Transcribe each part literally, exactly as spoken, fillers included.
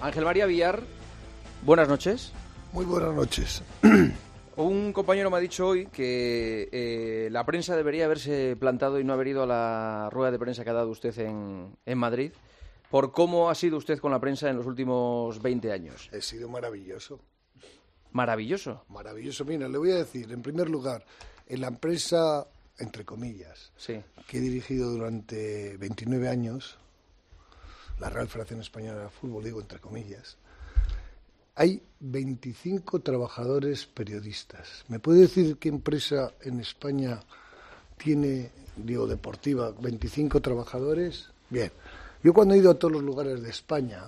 Ángel María Villar, buenas noches. Muy buenas noches. Un compañero me ha dicho hoy que eh, la prensa debería haberse plantado y no haber ido a la rueda de prensa que ha dado usted en, en Madrid, por cómo ha sido usted con la prensa en los últimos veinte años. He sido maravilloso. Maravilloso. Maravilloso. Mira, le voy a decir, en primer lugar, en la empresa, entre comillas, sí. que he dirigido durante veintinueve años, la Real Federación Española de Fútbol, digo entre comillas, hay veinticinco trabajadores periodistas. ¿Me puede decir qué empresa en España tiene, digo, deportiva, veinticinco trabajadores? Bien, yo cuando he ido a todos los lugares de España,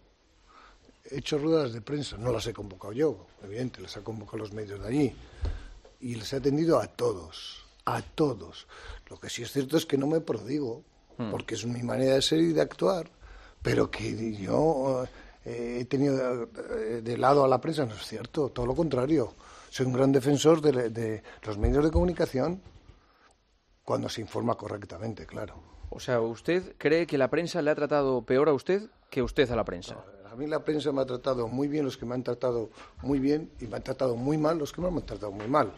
he hecho ruedas de prensa, no las he convocado yo, evidente, las ha convocado los medios de allí, y les he atendido a todos, a todos. Lo que sí es cierto es que no me prodigo, hmm. porque es mi manera de ser y de actuar, pero que yo... he tenido de lado a la prensa, no es cierto, todo lo contrario. Soy un gran defensor de, de los medios de comunicación cuando se informa correctamente, claro. O sea, ¿usted cree que la prensa le ha tratado peor a usted que usted a la prensa? No, a mí la prensa me ha tratado muy bien los que me han tratado muy bien y me han tratado muy mal los que me han tratado muy mal.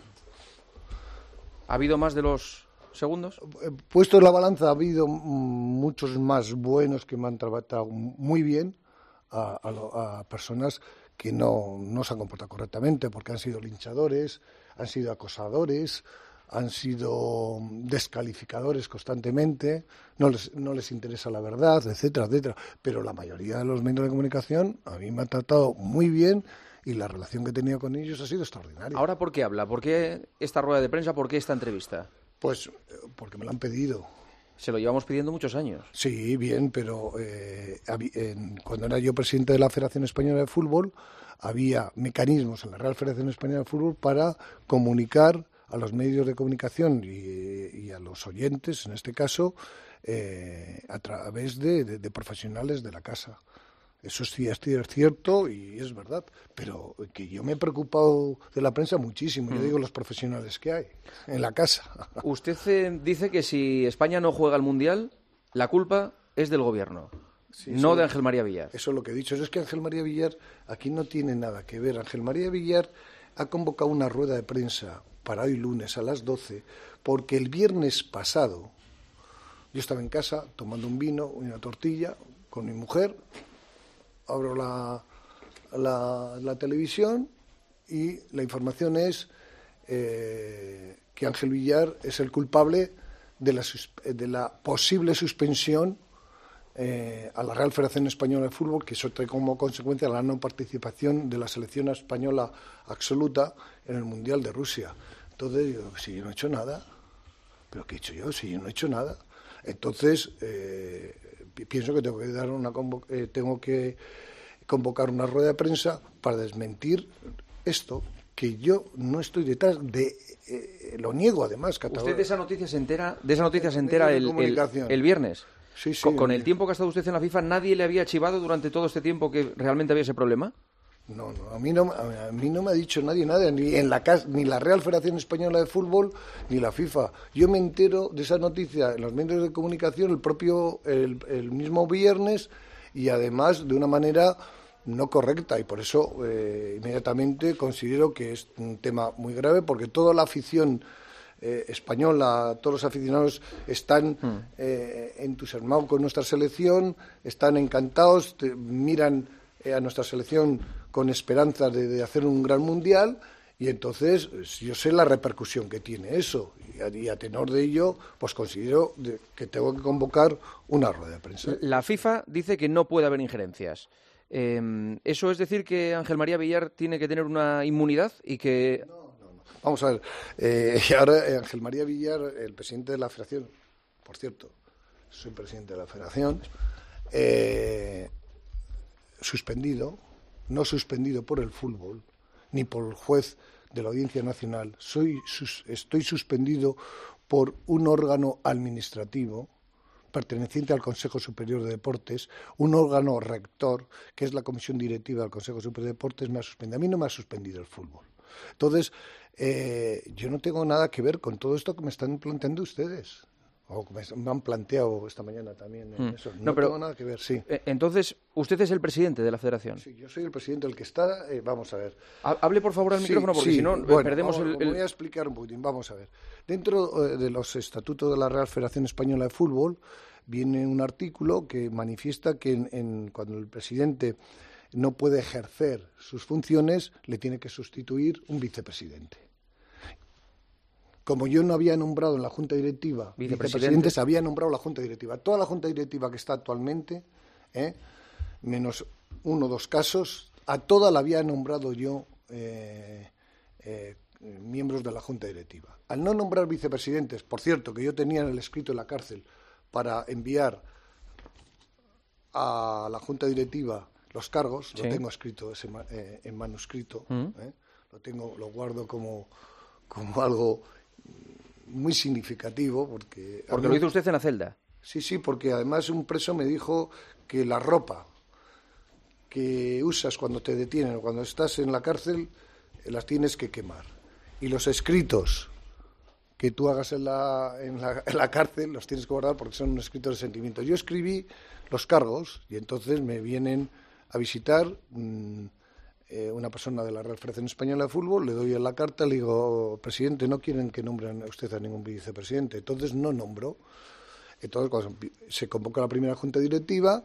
¿Ha habido más de los segundos? Puesto en la balanza, ha habido muchos más buenos que me han tratado muy bien, A, a, a personas que no, no se han comportado correctamente porque han sido linchadores, han sido acosadores, han sido descalificadores constantemente, no les, no les interesa la verdad, etcétera, etcétera. Pero la mayoría de los medios de comunicación a mí me han tratado muy bien y la relación que he tenido con ellos ha sido extraordinaria. ¿Ahora por qué habla? ¿Por qué esta rueda de prensa? ¿Por qué esta entrevista? Pues porque me lo han pedido. Se lo llevamos pidiendo muchos años. Sí, bien, pero eh, en, cuando era yo presidente de la Federación Española de Fútbol, había mecanismos en la Real Federación Española de Fútbol para comunicar a los medios de comunicación y, y a los oyentes, en este caso, eh, a través de, de, de profesionales de la casa. Eso sí es cierto y es verdad, pero que yo me he preocupado de la prensa muchísimo, mm. yo digo los profesionales que hay en la casa. Usted eh, dice que si España no juega al Mundial, la culpa es del gobierno, sí, no de Ángel María Villar. Eso es lo que he dicho, es que Ángel María Villar aquí no tiene nada que ver. Ángel María Villar ha convocado una rueda de prensa para hoy lunes a las doce, porque el viernes pasado yo estaba en casa tomando un vino, una tortilla con mi mujer. Abro la, la, la televisión y la información es eh, que Ángel Villar es el culpable de la, de la posible suspensión eh, a la Real Federación Española de Fútbol, que eso trae como consecuencia la no participación de la selección española absoluta en el Mundial de Rusia. Entonces, yo, si yo no he hecho nada, ¿pero qué he hecho yo? Si yo no he hecho nada. Entonces, eh, pienso que tengo que dar una convo- eh, tengo que convocar una rueda de prensa para desmentir esto, que yo no estoy detrás de, eh, lo niego además. Catador. ¿Usted de esa noticia se entera, de esa noticia se entera el, el, el viernes? Sí, sí. ¿Con, con el tiempo que ha estado usted en la FIFA, nadie le había chivado durante todo este tiempo que realmente había ese problema? No, no, a mí no, a mí no me ha dicho nadie nada, ni en la casa, ni la Real Federación Española de Fútbol, ni la FIFA. Yo me entero de esa noticia en los medios de comunicación el propio, el, el mismo viernes y además de una manera no correcta y por eso eh, inmediatamente considero que es un tema muy grave porque toda la afición eh, española, todos los aficionados están eh, entusiasmados con nuestra selección, están encantados, te, miran eh, a nuestra selección con esperanzas de, de hacer un gran mundial y entonces yo sé la repercusión que tiene eso y a, y a tenor de ello pues considero de, que tengo que convocar una rueda de prensa. La FIFA dice que no puede haber injerencias. Eh, ¿Eso es decir que Ángel María Villar tiene que tener una inmunidad y que...? No, no, no. Vamos a ver, eh, ahora eh, Ángel María Villar, el presidente de la Federación, por cierto, soy presidente de la Federación, eh, suspendido, no suspendido por el fútbol, ni por el juez de la Audiencia Nacional, soy, sus, estoy suspendido por un órgano administrativo perteneciente al Consejo Superior de Deportes, un órgano rector, que es la Comisión Directiva del Consejo Superior de Deportes, me ha suspendido. A mí no me ha suspendido el fútbol. Entonces, eh, yo no tengo nada que ver con todo esto que me están planteando ustedes. O me, me han planteado esta mañana también en Mm. eso. No, No, pero, tengo nada que ver, sí. eh, Entonces, usted es el presidente de la Federación. Sí, yo soy el presidente, el que está... eh, vamos a ver. Ha- Hable, por favor, al Sí, micrófono, porque sí, si no, eh, bueno, perdemos vamos, el... el- Voy a explicar un poquitín, vamos a ver. Dentro eh, de los estatutos de la Real Federación Española de Fútbol viene un artículo que manifiesta que en, en, cuando el presidente no puede ejercer sus funciones, le tiene que sustituir un vicepresidente. Como yo no había nombrado en la Junta Directiva Vicepresidente. vicepresidentes, había nombrado la Junta Directiva. Toda la Junta Directiva que está actualmente, ¿eh? menos uno o dos casos, a toda la había nombrado yo eh, eh, miembros de la Junta Directiva. Al no nombrar vicepresidentes, por cierto, que yo tenía en el escrito en la cárcel para enviar a la Junta Directiva los cargos, Sí. lo tengo escrito ese, eh, en manuscrito, Mm. ¿eh? lo tengo, lo guardo como, como algo muy significativo, porque... Porque a lo mí- hizo usted en la celda. Sí, sí, porque además un preso me dijo que la ropa que usas cuando te detienen o cuando estás en la cárcel, eh, las tienes que quemar. Y los escritos que tú hagas en la, en la, en la cárcel los tienes que guardar porque son escritos de sentimientos. Yo escribí los cargos y entonces me vienen a visitar mmm, eh, una persona de la Real Federación Española de Fútbol, le doy en la carta, le digo, presidente, no quieren que nombren a usted a ningún vicepresidente. Entonces no nombró. Entonces, cuando se convoca la primera junta directiva,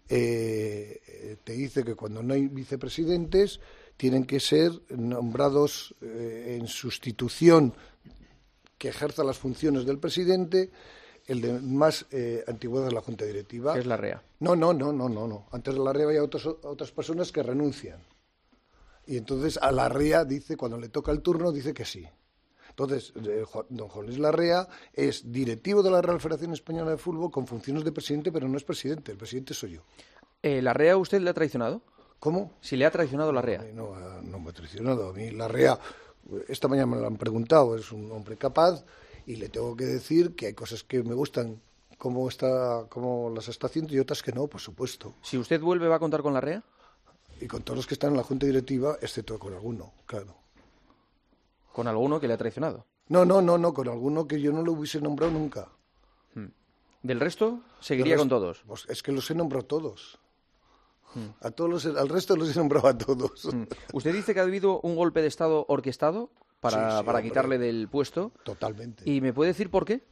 eh, te dice que cuando no hay vicepresidentes tienen que ser nombrados eh, en sustitución que ejerza las funciones del presidente el de más eh, antigüedad de la junta directiva. Que es la R E A. No, no, no, no, no, no. Antes de la R E A hay otros, otras personas que renuncian. Y entonces a la R E A dice, cuando le toca el turno, dice que sí. Entonces, eh, don Juan Luis Larrea es directivo de la Real Federación Española de Fútbol con funciones de presidente, pero no es presidente, el presidente soy yo. Eh, ¿La R E A usted le ha traicionado? ¿Cómo? Si le ha traicionado la R E A. A mí no, no me ha traicionado. A mí Larrea, esta mañana me lo han preguntado, es un hombre capaz y le tengo que decir que hay cosas que me gustan cómo, está, cómo las está haciendo y otras que no, por supuesto. Si usted vuelve, ¿va a contar con la R E A? Y con todos los que están en la Junta Directiva, excepto con alguno, claro. Con alguno que le ha traicionado. No, no, no, no, con alguno que yo no lo hubiese nombrado nunca. ¿Del resto? Seguiría Del con resto, todos. Pues es que los he nombrado todos. A todos los, al resto los he nombrado a todos. Mm. ¿Usted dice que ha habido un golpe de Estado orquestado para, Sí, sí, para hombre. quitarle del puesto? Totalmente. ¿Y me puede decir por qué?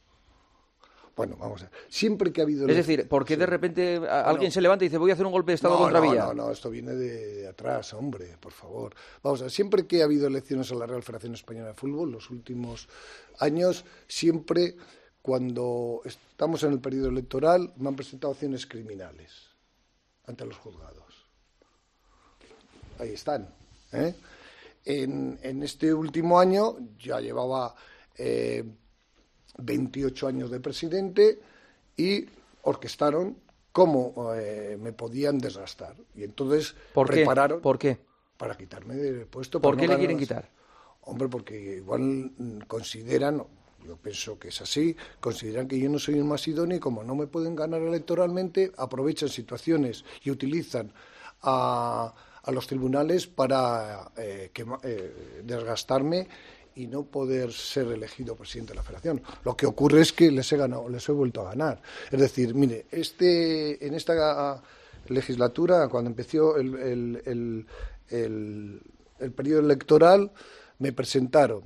Bueno, vamos a ver. Siempre que ha habido... Es decir, ¿por qué de repente a- alguien se levanta y dice voy a hacer un golpe de Estado no, contra no, Villa? No, no, esto viene de, de atrás, hombre, por favor. Vamos a ver, siempre que ha habido elecciones a la Real Federación Española de Fútbol, los últimos años, siempre cuando estamos en el periodo electoral, me han presentado acciones criminales ante los juzgados. Ahí están. ¿eh? En, en este último año ya llevaba eh, veintiocho años de presidente y orquestaron cómo eh, me podían desgastar. Y entonces ¿Por qué? prepararon ¿Por qué? para quitarme del puesto. ¿Por para qué no le quieren ganar las- quitar? Hombre, porque igual mm, consideran, yo pienso que es así, consideran que yo no soy el más idóneo y como no me pueden ganar electoralmente, aprovechan situaciones y utilizan a, a los tribunales para eh, quema- eh, desgastarme y no poder ser elegido presidente de la Federación. Lo que ocurre es que les he ganado, les he vuelto a ganar. Es decir, mire, este, en esta legislatura, cuando empezó el, el, el, el, el periodo electoral, me presentaron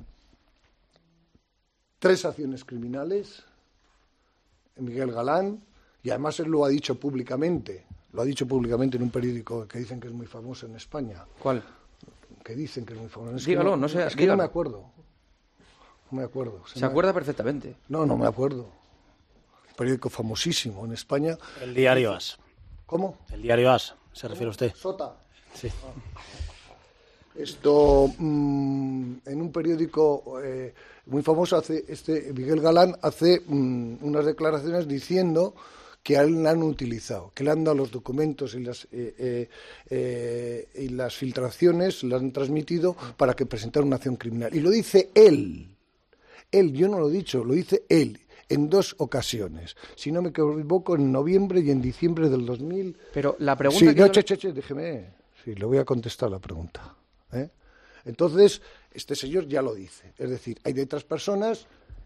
tres acciones criminales, Miguel Galán, y además él lo ha dicho públicamente, lo ha dicho públicamente en un periódico que dicen que es muy famoso en España, ¿Cuál? que dicen que es muy famoso. Es Dígalo, que no sea- es que dígalo. no me acuerdo. No me acuerdo. Se me- acuerda perfectamente. No, no me acuerdo. Un periódico famosísimo en España. El diario As. ¿Cómo? El diario As, ¿se refiere usted? Sota. Sí. Esto, mmm, en un periódico eh, muy famoso, hace este Miguel Galán hace mmm, unas declaraciones diciendo que a él le han utilizado, que le han dado los documentos y las, eh, eh, eh, y las filtraciones, le han transmitido para que presentara una acción criminal. Y lo dice él. Él, yo no lo he dicho, lo dice él, en dos ocasiones. Si no me equivoco, en noviembre y en diciembre del dos mil. Pero la pregunta Sí, que no, yo- che, che, che, déjeme. Sí, le voy a contestar la pregunta. ¿eh? Entonces, este señor ya lo dice. Es decir, hay de otras personas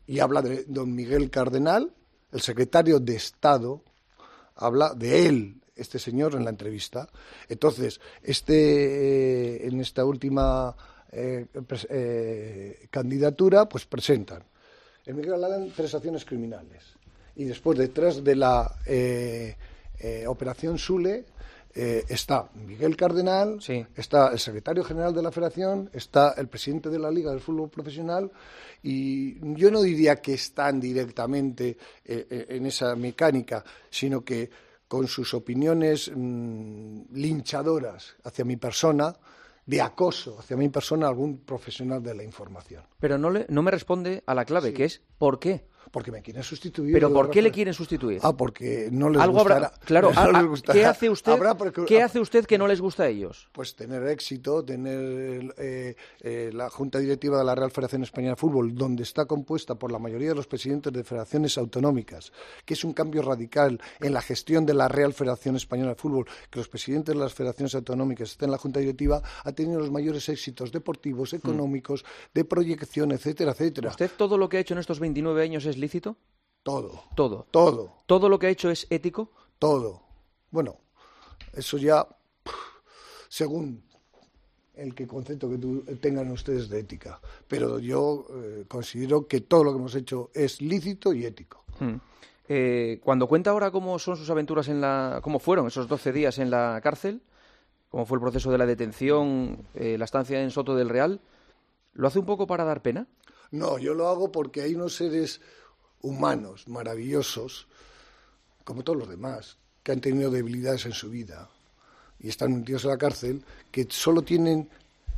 y habla de don Miguel Cardenal, el secretario de Estado, habla de él, este señor, en la entrevista. Entonces, este eh, en esta última eh, pres, eh, candidatura, pues presentan el Miguel Galán tres acciones criminales. Y después, detrás de la eh, eh, Operación Sule, eh, está Miguel Cardenal, sí. está el secretario general de la Federación, está el presidente de la Liga del Fútbol Profesional, y yo no diría que están directamente eh, en esa mecánica, sino que con sus opiniones mmm, linchadoras hacia mi persona, de acoso hacia mi persona, algún profesional de la información. Pero no, le, no me responde a la clave, sí. que es ¿por qué? Porque me quieren sustituir. ¿Pero por qué le quieren sustituir? Ah, porque no les Algo gustará. Habrá, claro, no a, les gustará. ¿qué, hace usted, Habrá porque, ¿qué hace usted que no les gusta a ellos? Pues tener éxito, tener eh, eh, la Junta Directiva de la Real Federación Española de Fútbol, donde está compuesta por la mayoría de los presidentes de federaciones autonómicas, que es un cambio radical en la gestión de la Real Federación Española de Fútbol, que los presidentes de las federaciones autonómicas estén en la Junta Directiva, ha tenido los mayores éxitos deportivos, económicos, mm. de proyección, etcétera, etcétera. ¿Usted todo lo que ha hecho en estos veintinueve años es lícito? Todo. Todo. Todo. ¿Todo lo que ha hecho es ético? Todo. Bueno, eso ya, según el que concepto que tu, tengan ustedes de ética. Pero yo eh, considero que todo lo que hemos hecho es lícito y ético. Hmm. Eh, cuando cuenta ahora cómo son sus aventuras en la, cómo fueron esos doce días en la cárcel, cómo fue el proceso de la detención, eh, la estancia en Soto del Real, ¿lo hace un poco para dar pena? No, yo lo hago porque hay unos seres humanos maravillosos, como todos los demás, que han tenido debilidades en su vida y están metidos en la cárcel, que solo tienen,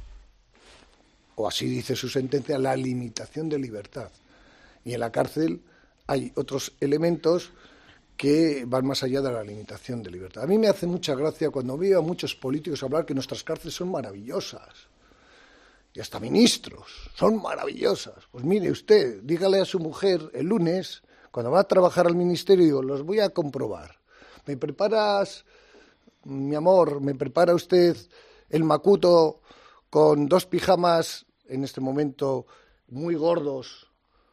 o así dice su sentencia, la limitación de libertad. Y en la cárcel hay otros elementos que van más allá de la limitación de libertad. A mí me hace mucha gracia cuando veo a muchos políticos hablar que nuestras cárceles son maravillosas. Y hasta ministros, son maravillosas. Pues mire usted, dígale a su mujer el lunes, cuando va a trabajar al ministerio, digo, los voy a comprobar. ¿Me preparas, mi amor, me prepara usted el macuto con dos pijamas, en este momento, muy gordos,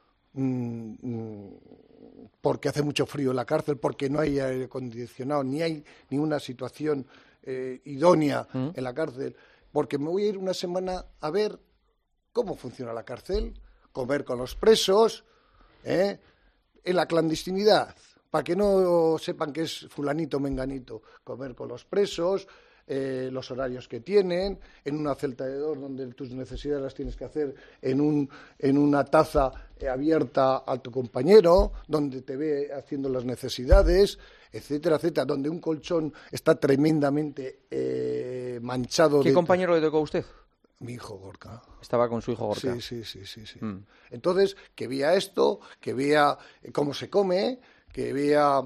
mmm, porque hace mucho frío en la cárcel, porque no hay aire acondicionado, ni hay ninguna situación eh, idónea ¿Mm? en la cárcel? Porque me voy a ir una semana a ver cómo funciona la cárcel, comer con los presos, ¿eh? en la clandestinidad, para que no sepan que es fulanito menganito, comer con los presos, eh, los horarios que tienen, en una celda de dos donde tus necesidades las tienes que hacer en, un, en una taza eh, abierta a tu compañero, donde te ve haciendo las necesidades, etcétera, etcétera, donde un colchón está tremendamente eh, manchado. ¿Qué de... compañero le tocó a usted? Mi hijo Gorka. Estaba con su hijo Gorka. Sí, sí, sí, sí, sí. Mm. Entonces, que vea esto, que vea cómo se come, que vea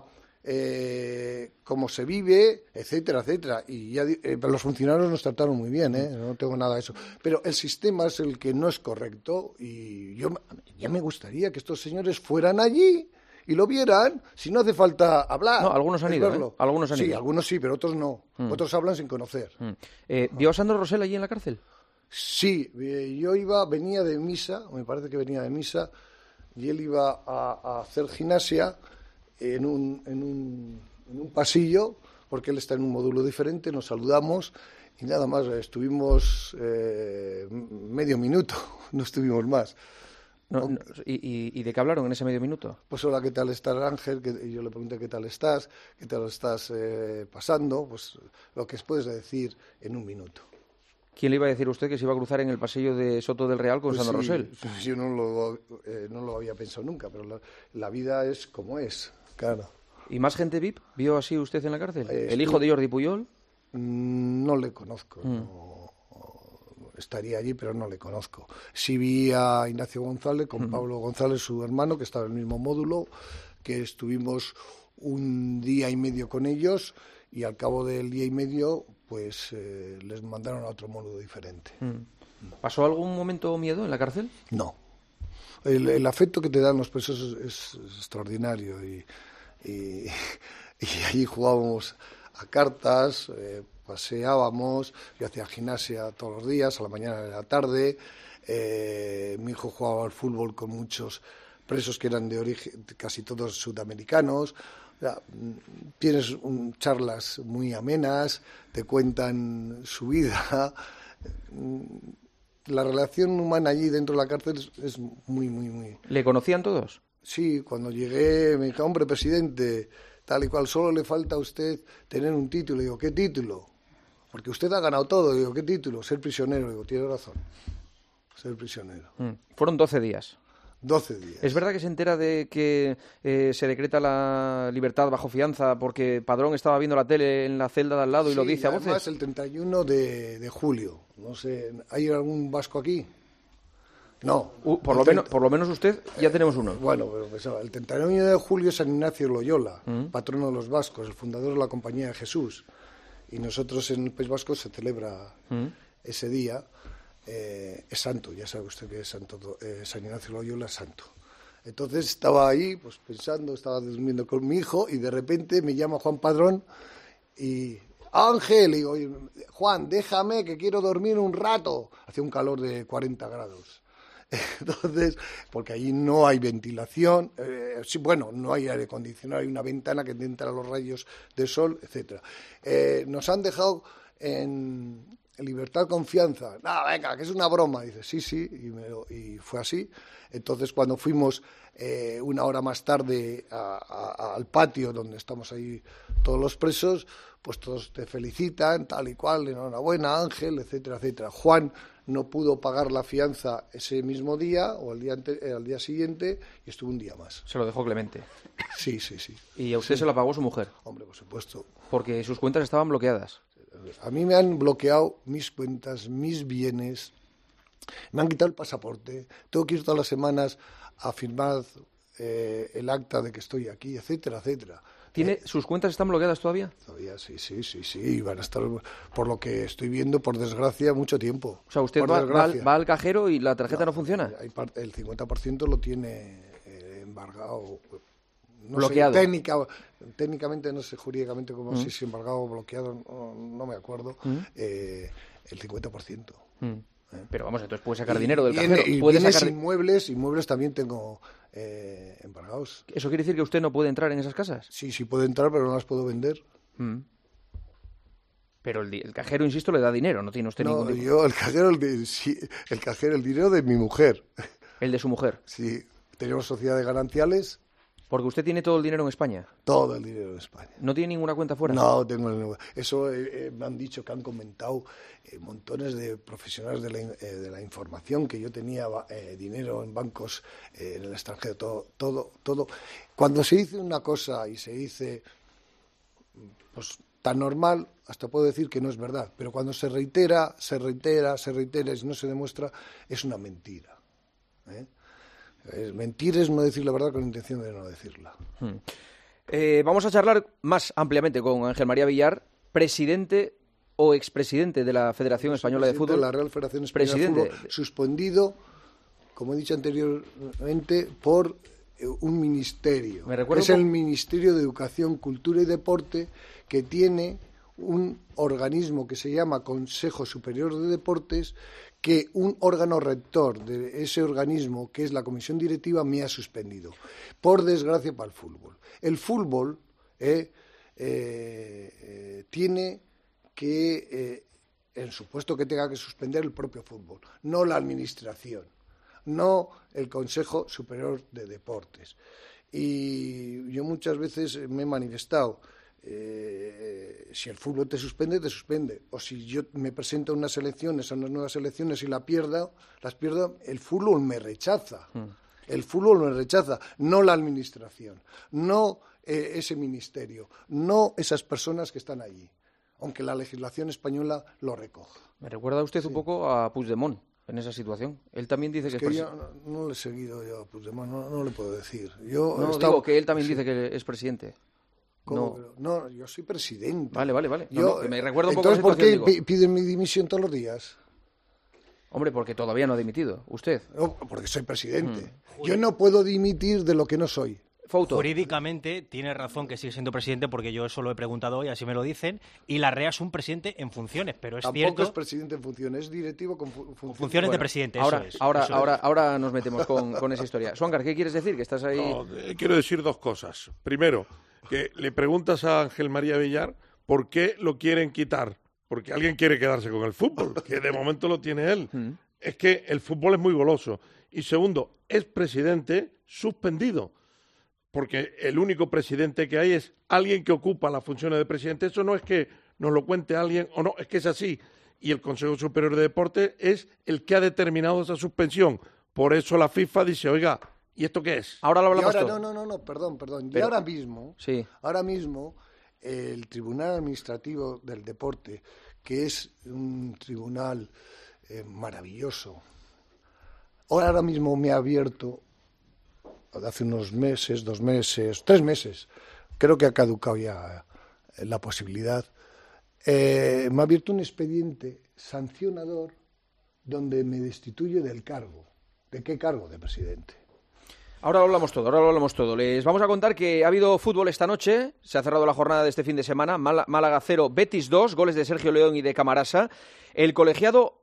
eh, cómo se vive, etcétera, etcétera. Y ya eh, los funcionarios nos trataron muy bien, ¿eh? No tengo nada de eso. Pero el sistema es el que no es correcto y yo ya me gustaría que estos señores fueran allí y lo vieran, si no hace falta hablar. No, algunos han ido, ¿eh? Algunos han sí, ido. algunos sí, pero otros no. Mm. Otros hablan sin conocer. Mm. Eh, ¿Vio a Sandro Rosell allí en la cárcel? Sí, yo iba, venía de misa, me parece que venía de misa, y él iba a, a hacer gimnasia en un, en, un, en un pasillo, porque él está en un módulo diferente, nos saludamos y nada más, estuvimos eh, medio minuto, no estuvimos más. No, no, ¿y, ¿Y de qué hablaron en ese medio minuto? Pues hola, ¿qué tal estás, Ángel? Que, y yo le pregunté qué tal estás, qué tal estás eh, pasando, pues lo que puedes decir en un minuto. ¿Quién le iba a decir a usted que se iba a cruzar en el pasillo de Soto del Real con pues Sandro sí, Rosell? Pues yo no lo, eh, no lo había pensado nunca, pero la, la vida es como es, claro. ¿Y más gente V I P vio así usted en la cárcel? Eh, ¿El hijo de Jordi Puyol? No le conozco, mm. no, estaría allí, pero no le conozco. Sí vi a Ignacio González con mm. Pablo González, su hermano, que estaba en el mismo módulo, que estuvimos un día y medio con ellos y al cabo del día y medio pues eh, les mandaron a otro módulo diferente. Mm. ¿Pasó algún momento miedo en la cárcel? No. El, el afecto que te dan los presos es, es, es extraordinario y, y, y allí jugábamos a cartas, eh, paseábamos, yo hacía gimnasia todos los días, a la mañana y a la tarde, eh, mi hijo jugaba al fútbol con muchos presos que eran de origen, casi todos sudamericanos. O sea, tienes un, charlas muy amenas, te cuentan su vida. La relación humana allí dentro de la cárcel es, es muy, muy, muy... ¿Le conocían todos? Sí, cuando llegué me dijo, hombre, presidente, tal y cual, solo le falta a usted tener un título. Digo, ¿qué título? Porque usted ha ganado todo. Digo, ¿qué título? Ser prisionero. Digo, tiene razón, ser prisionero. Mm. Fueron doce días. doce días. ¿Es verdad que se entera de que eh, se decreta la libertad bajo fianza porque Padrón estaba viendo la tele en la celda de al lado y sí, lo dice a voces? Además, el treinta y uno de, de julio. No sé, ¿hay algún vasco aquí? No. Uh, por, lo treinta... menos, por lo menos usted, ya tenemos uno. Bueno, pero pensaba, el treinta y uno de julio es San Ignacio Loyola, ¿Mm? patrono de los vascos, el fundador de la Compañía de Jesús. Y nosotros en el País Vasco se celebra ¿Mm? ese día. Eh, es santo, ya sabe usted que es santo, eh, San Ignacio Loyola es santo. Entonces estaba ahí, pues pensando, estaba durmiendo con mi hijo y de repente me llama Juan Padrón y Ángel, y digo, Juan, déjame que quiero dormir un rato. Hacía un calor de cuarenta grados. Entonces, porque allí no hay ventilación, eh, sí, bueno, no hay aire acondicionado, hay una ventana que entra los rayos del sol, etcétera. Eh, nos han dejado en libertad, confianza. No, venga, que es una broma. Dice, sí, sí, y, me, y fue así. Entonces, cuando fuimos eh, una hora más tarde a, a, al patio donde estamos ahí todos los presos, pues todos te felicitan, tal y cual, enhorabuena, Ángel, etcétera, etcétera. Juan no pudo pagar la fianza ese mismo día o al día, ante, al día siguiente y estuvo un día más. Se lo dejó Clemente. Sí, sí, sí. ¿Y a usted sí. se la pagó su mujer? Hombre, por supuesto. Porque sus cuentas estaban bloqueadas. A mí me han bloqueado mis cuentas, mis bienes, me han quitado el pasaporte, tengo que ir todas las semanas a firmar eh, el acta de que estoy aquí, etcétera, etcétera. ¿Tiene, Eh, ¿Sus cuentas están bloqueadas todavía? Todavía sí, sí, sí, sí, van a estar, por lo que estoy viendo, por desgracia, mucho tiempo. O sea, usted va, va, al, va al cajero y la tarjeta no, no funciona. Hay parte, el cincuenta por ciento lo tiene eh, embargado. No bloqueado. Sé, técnica, técnicamente, no sé jurídicamente cómo, mm. si es embargado o bloqueado, no, no me acuerdo, mm. eh, el cincuenta por ciento. Mm. ¿Eh? Pero vamos, entonces puede sacar y, dinero del y, cajero. Y ¿Puede bienes sacar... inmuebles, inmuebles también tengo eh, embargados. ¿Eso quiere decir que usted no puede entrar en esas casas? Sí, sí puedo entrar, pero no las puedo vender. Mm. Pero el, el cajero, insisto, le da dinero, no tiene usted no, ningún tipo. yo, el cajero, el, de, sí, el cajero, el dinero de mi mujer. ¿El de su mujer? Sí, tenemos sociedad de gananciales. Porque usted tiene todo el dinero en España. Todo el dinero en España. ¿No tiene ninguna cuenta fuera? No, tengo el... Eso eh, eh, me han dicho, que han comentado eh, montones de profesionales de la, eh, de la información, que yo tenía eh, dinero en bancos eh, en el extranjero, todo, todo, todo. Cuando se dice una cosa y se dice, pues tan normal, hasta puedo decir que no es verdad, pero cuando se reitera, se reitera, se reitera y no se demuestra, es una mentira. ¿eh? Mentir es no decir la verdad con intención de no decirla. Hmm. Eh, vamos a charlar más ampliamente con Ángel María Villar, presidente o expresidente de la Federación Española de Fútbol. De la Real Federación Española presidente. de Fútbol, suspendido, como he dicho anteriormente, por un ministerio. ¿Me recuerdo es el Ministerio de Educación, Cultura y Deporte, que tiene un organismo que se llama Consejo Superior de Deportes, que un órgano rector de ese organismo, que es la comisión directiva, me ha suspendido, por desgracia para el fútbol. El fútbol eh, eh, eh, tiene que, eh, en supuesto que tenga que suspender el propio fútbol, no la administración, no el Consejo Superior de Deportes. Y yo muchas veces me he manifestado, Eh, si el fútbol te suspende, te suspende. O si yo me presento a unas elecciones, a unas nuevas elecciones y la pierda, las pierdo, el fútbol me rechaza. Mm. El fútbol me rechaza, no la administración, no eh, ese ministerio, no esas personas que están allí, aunque la legislación española lo recoja. Me recuerda usted sí. un poco a Puigdemont en esa situación. Él también dice es que, que es yo no, no le he seguido yo a Puigdemont, no, no le puedo decir. Yo no, estado... digo que él también sí. dice que es presidente. No. no, yo soy presidente. Vale, vale, vale. Yo, no, no, me recuerda un poco entonces, ¿por qué digo. piden mi dimisión todos los días? Hombre, porque todavía no ha dimitido. ¿Usted? No, porque soy presidente. Mm. Yo no puedo dimitir de lo que no soy. Fouto. Jurídicamente tiene razón que sigue siendo presidente, porque yo eso lo he preguntado hoy, así me lo dicen, y Larrea es un presidente en funciones, pero es Tampoco cierto... es presidente en funciones, es directivo con fu funciones. funciones bueno, de presidente, eso ahora, es. Ahora, eso ahora, es. ahora nos metemos con, con esa historia. Suancar, ¿qué quieres decir? Que estás ahí... No, eh, quiero decir dos cosas. Primero, que le preguntas a Ángel María Villar por qué lo quieren quitar. Porque alguien quiere quedarse con el fútbol, que de momento lo tiene él. Mm. Es que el fútbol es muy goloso. Y segundo, es presidente suspendido. Porque el único presidente que hay es alguien que ocupa las funciones de presidente. Eso no es que nos lo cuente alguien o no, es que es así. Y el Consejo Superior de Deportes es el que ha determinado esa suspensión. Por eso la FIFA dice, oiga, ¿y esto qué es? Ahora lo hablamos ahora, todo. No, no, no, perdón, perdón. Pero, y ahora mismo, sí. ahora mismo, el Tribunal Administrativo del Deporte, que es un tribunal eh, maravilloso, ahora mismo me ha abierto, hace unos meses, dos meses, tres meses, creo que ha caducado ya la posibilidad, eh, me ha abierto un expediente sancionador donde me destituye del cargo. ¿De qué cargo? De presidente. Ahora lo hablamos todo, ahora lo hablamos todo. Les vamos a contar que ha habido fútbol esta noche, se ha cerrado la jornada de este fin de semana, Málaga cero, Betis dos, goles de Sergio León y de Camarasa. El colegiado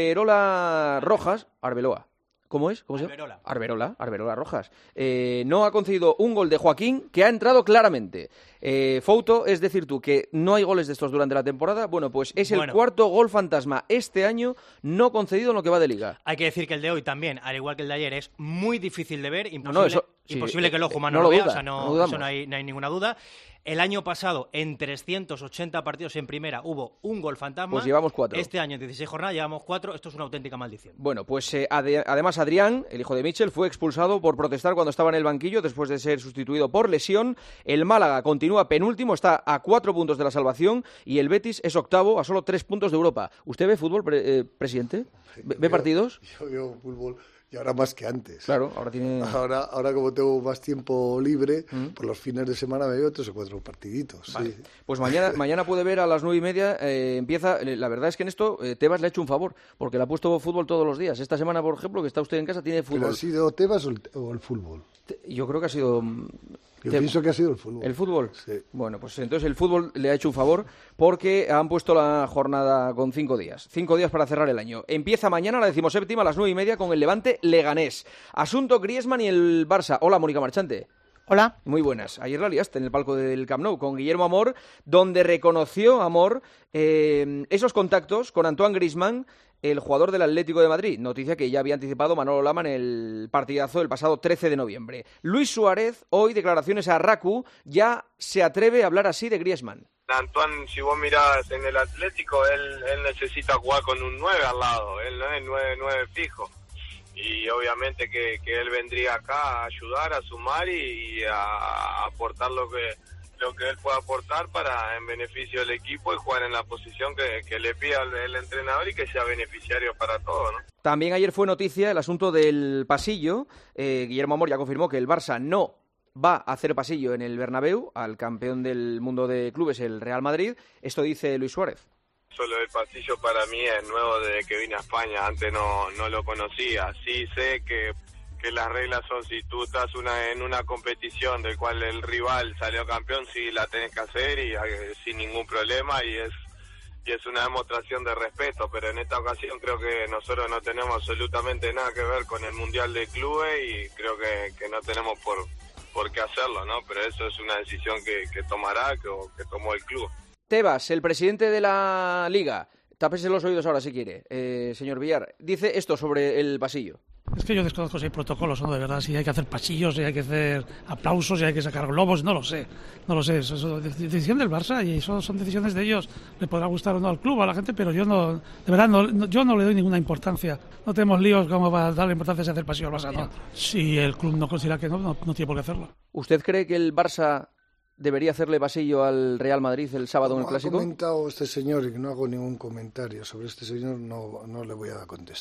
Arberola Rojas, Arbeloa, ¿cómo es? ¿Cómo se llama? Arberola. Arberola, Arberola Rojas. Eh, no ha concedido un gol de Joaquín, que ha entrado claramente. Eh, Fouto, es decir tú, que no hay goles de estos durante la temporada. Bueno, pues es el bueno. cuarto gol fantasma este año no concedido en lo que va de Liga. Hay que decir que el de hoy también, al igual que el de ayer, es muy difícil de ver, imposible, no, no, eso, imposible sí, que el ojo humano no lo, lo vea, duda, o sea, no, no eso no hay, no hay ninguna duda. El año pasado, en trescientos ochenta partidos en primera, hubo un gol fantasma. Pues llevamos cuatro. Este año, en dieciséis jornadas, llevamos cuatro. Esto es una auténtica maldición. Bueno, pues eh, ade además Adrián, el hijo de Michel, fue expulsado por protestar cuando estaba en el banquillo después de ser sustituido por lesión. El Málaga continúa penúltimo, está a cuatro puntos de la salvación, y el Betis es octavo a solo tres puntos de Europa. ¿Usted ve fútbol, pre eh, presidente? ¿Ve, ¿Ve partidos? Yo veo fútbol. Y ahora más que antes. Claro, ahora tiene... Ahora, ahora como tengo más tiempo libre, ¿Mm? por los fines de semana me veo tres o cuatro partiditos. Vale. Sí. Pues mañana, mañana puede ver a las nueve y media, eh, empieza... La verdad es que en esto eh, Tebas le ha hecho un favor, porque le ha puesto fútbol todos los días. Esta semana, por ejemplo, que está usted en casa, tiene fútbol. ¿Pero ha sido Tebas o el, o el fútbol? Yo creo que ha sido... Yo Te... pienso que ha sido el fútbol. ¿El fútbol? Sí. Bueno, pues entonces el fútbol le ha hecho un favor porque han puesto la jornada con cinco días. Cinco días para cerrar el año. Empieza mañana la decimoséptima a las nueve y media con el Levante Leganés. Asunto Griezmann y el Barça. Hola, Mónica Marchante. Hola. Muy buenas. Ayer la liaste en el palco del Camp Nou con Guillermo Amor, donde reconoció Amor eh, esos contactos con Antoine Griezmann, el jugador del Atlético de Madrid. Noticia que ya había anticipado Manolo Lama en el partidazo del pasado trece de noviembre. Luis Suárez, hoy declaraciones a Raku, ya se atreve a hablar así de Griezmann. Antoine, si vos mirás en el Atlético, él, él necesita jugar con un nueve al lado, él no es nueve nueve fijo. Y obviamente que, que él vendría acá a ayudar, a sumar y, y a aportar lo que lo que él pueda aportar para en beneficio del equipo y jugar en la posición que, que le pida el, el entrenador y que sea beneficiario para todos, ¿no? También ayer fue noticia el asunto del pasillo. Eh, Guillermo Amor ya confirmó que el Barça no va a hacer pasillo en el Bernabéu al campeón del mundo de clubes, el Real Madrid. Esto dice Luis Suárez. Solo el pasillo para mí es nuevo desde que vine a España, antes no, no lo conocía. Sí sé que que las reglas son si tú estás una en una competición del cual el rival salió campeón, sí la tenés que hacer y eh, sin ningún problema y es y es una demostración de respeto, pero en esta ocasión creo que nosotros no tenemos absolutamente nada que ver con el Mundial de Clubes y creo que, que no tenemos por por qué hacerlo, ¿no? Pero eso es una decisión que, que tomará, que, que tomó el club. Tebas, el presidente de la Liga, tápese los oídos ahora si quiere, eh, señor Villar, dice esto sobre el pasillo. Es que yo desconozco si hay protocolos o no, de verdad, si hay que hacer pasillos, si hay que hacer aplausos, si hay que sacar globos, no lo sé, no lo sé, eso es decisión del Barça y eso son decisiones de ellos, le podrá gustar o no al club, a la gente, pero yo no, de verdad, no, no, yo no le doy ninguna importancia, no tenemos líos como para darle importancia a hacer pasillo al Barça, no. Si el club no considera que no, no, no tiene por qué hacerlo. ¿Usted cree que el Barça debería hacerle pasillo al Real Madrid el sábado en el Clásico? Ha comentado este señor y no hago ningún comentario sobre este señor, no, no le voy a contestar.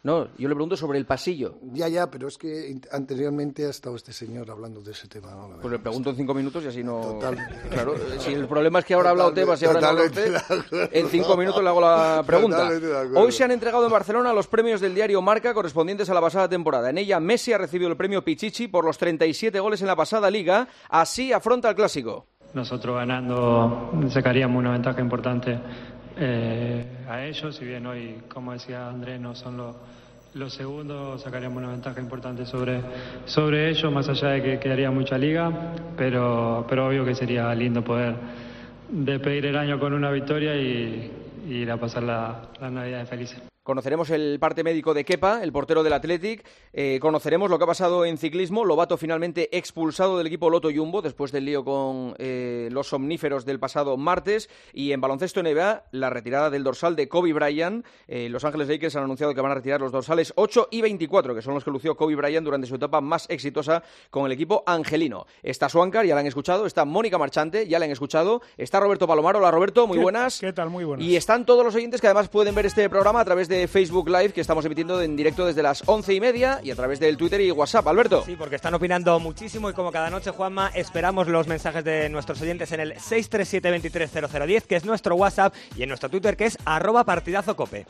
No, yo le pregunto sobre el pasillo. Ya, ya, pero es que anteriormente ha estado este señor hablando de ese tema. ¿No? Pues le pregunto en cinco minutos y así no... Totalmente. Claro, si el problema es que ahora ha hablado Tebas y ahora no habla usted, en cinco minutos le hago la pregunta. Hoy se han entregado en Barcelona los premios del diario Marca correspondientes a la pasada temporada. En ella Messi ha recibido el premio Pichichi por los treinta y siete goles en la pasada Liga. Así afronta el Clásico. Nosotros ganando sacaríamos una ventaja importante eh, a ellos, si bien hoy, como decía Andrés, no son los, los segundos, sacaríamos una ventaja importante sobre, sobre ellos, más allá de que quedaría mucha liga, pero, pero obvio que sería lindo poder despedir el año con una victoria y, y ir a pasar la, la Navidad felices. Conoceremos el parte médico de Kepa, el portero del Athletic. Eh, conoceremos lo que ha pasado en ciclismo. Lobato finalmente expulsado del equipo Lotto Jumbo después del lío con eh, los somníferos del pasado martes. Y en baloncesto N B A, la retirada del dorsal de Kobe Bryant. Eh, Los Ángeles Lakers han anunciado que van a retirar los dorsales ocho y veinticuatro, que son los que lució Kobe Bryant durante su etapa más exitosa con el equipo angelino. Está Suáncar, ya la han escuchado. Está Mónica Marchante, ya la han escuchado. Está Roberto Palomar. Hola, Roberto, muy ¿Qué, buenas. ¿Qué tal? Muy buenas. Y están todos los oyentes que además pueden ver este programa a través de de Facebook Live, que estamos emitiendo en directo desde las once y media, y a través del Twitter y WhatsApp. Alberto. Sí, porque están opinando muchísimo y como cada noche, Juanma, esperamos los mensajes de nuestros oyentes en el seis tres siete, veintitrés cero cero diez, que es nuestro WhatsApp, y en nuestro Twitter, que es arroba partidazocope.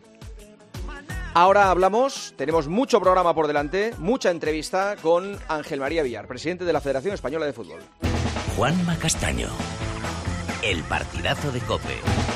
Ahora hablamos, tenemos mucho programa por delante, mucha entrevista con Ángel María Villar, presidente de la Federación Española de Fútbol. Juanma Castaño, el partidazo de COPE.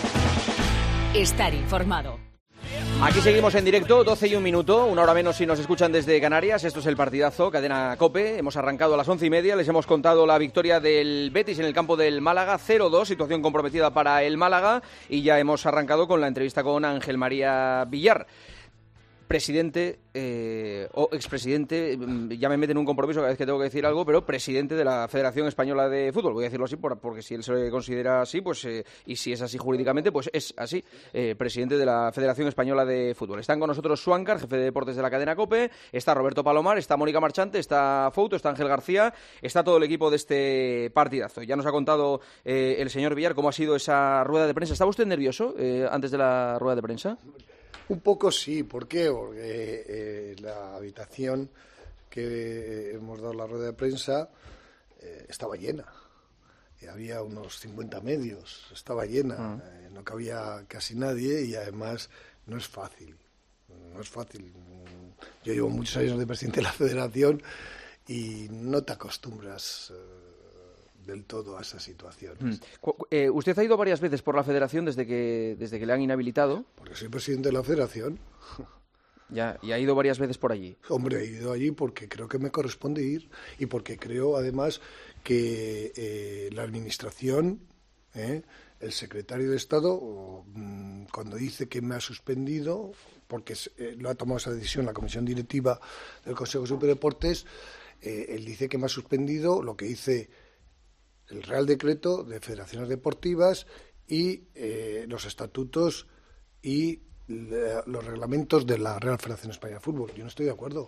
Estar informado. Aquí seguimos en directo, doce y un minuto, una hora menos si nos escuchan desde Canarias. Esto es el partidazo, cadena COPE. Hemos arrancado a las once y media, les hemos contado la victoria del Betis en el campo del Málaga, cero dos, situación comprometida para el Málaga. Y ya hemos arrancado con la entrevista con Ángel María Villar. Presidente eh, o expresidente, ya me meten en un compromiso cada vez que tengo que decir algo, pero presidente de la Federación Española de Fútbol. Voy a decirlo así por, porque si él se considera así, pues eh, y si es así jurídicamente, pues es así, eh, presidente de la Federación Española de Fútbol. Están con nosotros Suáncar, jefe de deportes de la cadena COPE, está Roberto Palomar, está Mónica Marchante, está Fouto, está Ángel García, está todo el equipo de este partidazo. Ya nos ha contado eh, el señor Villar cómo ha sido esa rueda de prensa. ¿Estaba usted nervioso eh, antes de la rueda de prensa? Un poco sí, ¿por qué? Porque eh, la habitación que hemos dado la rueda de prensa eh, estaba llena. Y había unos cincuenta medios, estaba llena, uh-huh. eh, no cabía casi nadie y además no es fácil, no es fácil. Yo llevo muchos años de presidente de la Federación y no te acostumbras eh, del todo a esas situaciones. Mm. Eh, usted ha ido varias veces por la Federación desde que desde que le han inhabilitado. Porque soy presidente de la Federación. Ya, y ha ido varias veces por allí. Hombre, he ido allí porque creo que me corresponde ir y porque creo, además, que eh, la Administración, eh, el secretario de Estado, mmm, cuando dice que me ha suspendido, porque eh, lo ha tomado esa decisión la Comisión Directiva del Consejo Superior de Deportes, eh, él dice que me ha suspendido lo que dice el Real Decreto de Federaciones Deportivas y eh, los estatutos y le, los reglamentos de la Real Federación Española de Fútbol. Yo no estoy de acuerdo.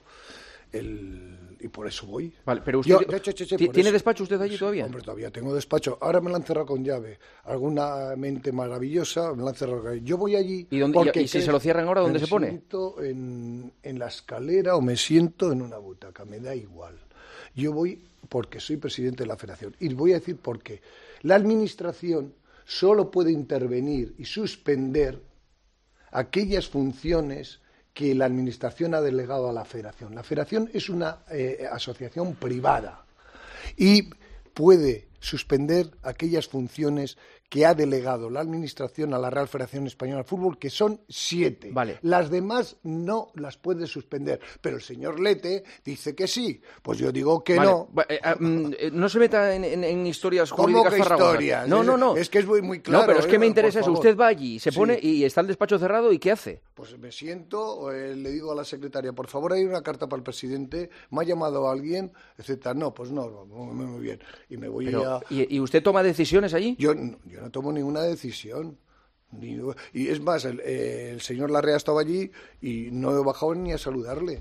El, y por eso voy. Vale, pero usted Yo, che, che, che, ¿tiene eso, despacho usted allí todavía? Hombre, todavía tengo despacho. Ahora me la han cerrado con llave. Alguna mente maravillosa me la han cerrado con llave. Yo voy allí. ¿Y, dónde, y, y si se lo cierran ahora, dónde se pone? Me siento en, en la escalera o me siento en una butaca. Me da igual. Yo voy porque soy presidente de la Federación. Y voy a decir por qué. La Administración solo puede intervenir y suspender aquellas funciones que la Administración ha delegado a la Federación. La Federación es una eh, asociación privada y puede suspender aquellas funciones que ha delegado la Administración a la Real Federación Española de Fútbol, que son siete. Vale. Las demás no las puede suspender. Pero el señor Lete dice que sí. Pues yo digo que vale. no. Eh, eh, no se meta en, en, en historias ¿Cómo jurídicas que farragosas. historias? No, no, no. Es que es muy, muy claro. No, pero es que eh, me interesa eso. Usted va allí, se sí. pone y está el despacho cerrado, ¿y qué hace? Pues me siento, eh, le digo a la secretaria, por favor, hay una carta para el presidente, me ha llamado alguien, etcétera. No, pues no, muy, muy bien. Y me voy pero, a... ¿y, ¿Y usted toma decisiones allí? Yo, yo no tomo ninguna decisión. Ni, y es más, el, eh, el señor Larrea estaba allí y no he bajado ni a saludarle.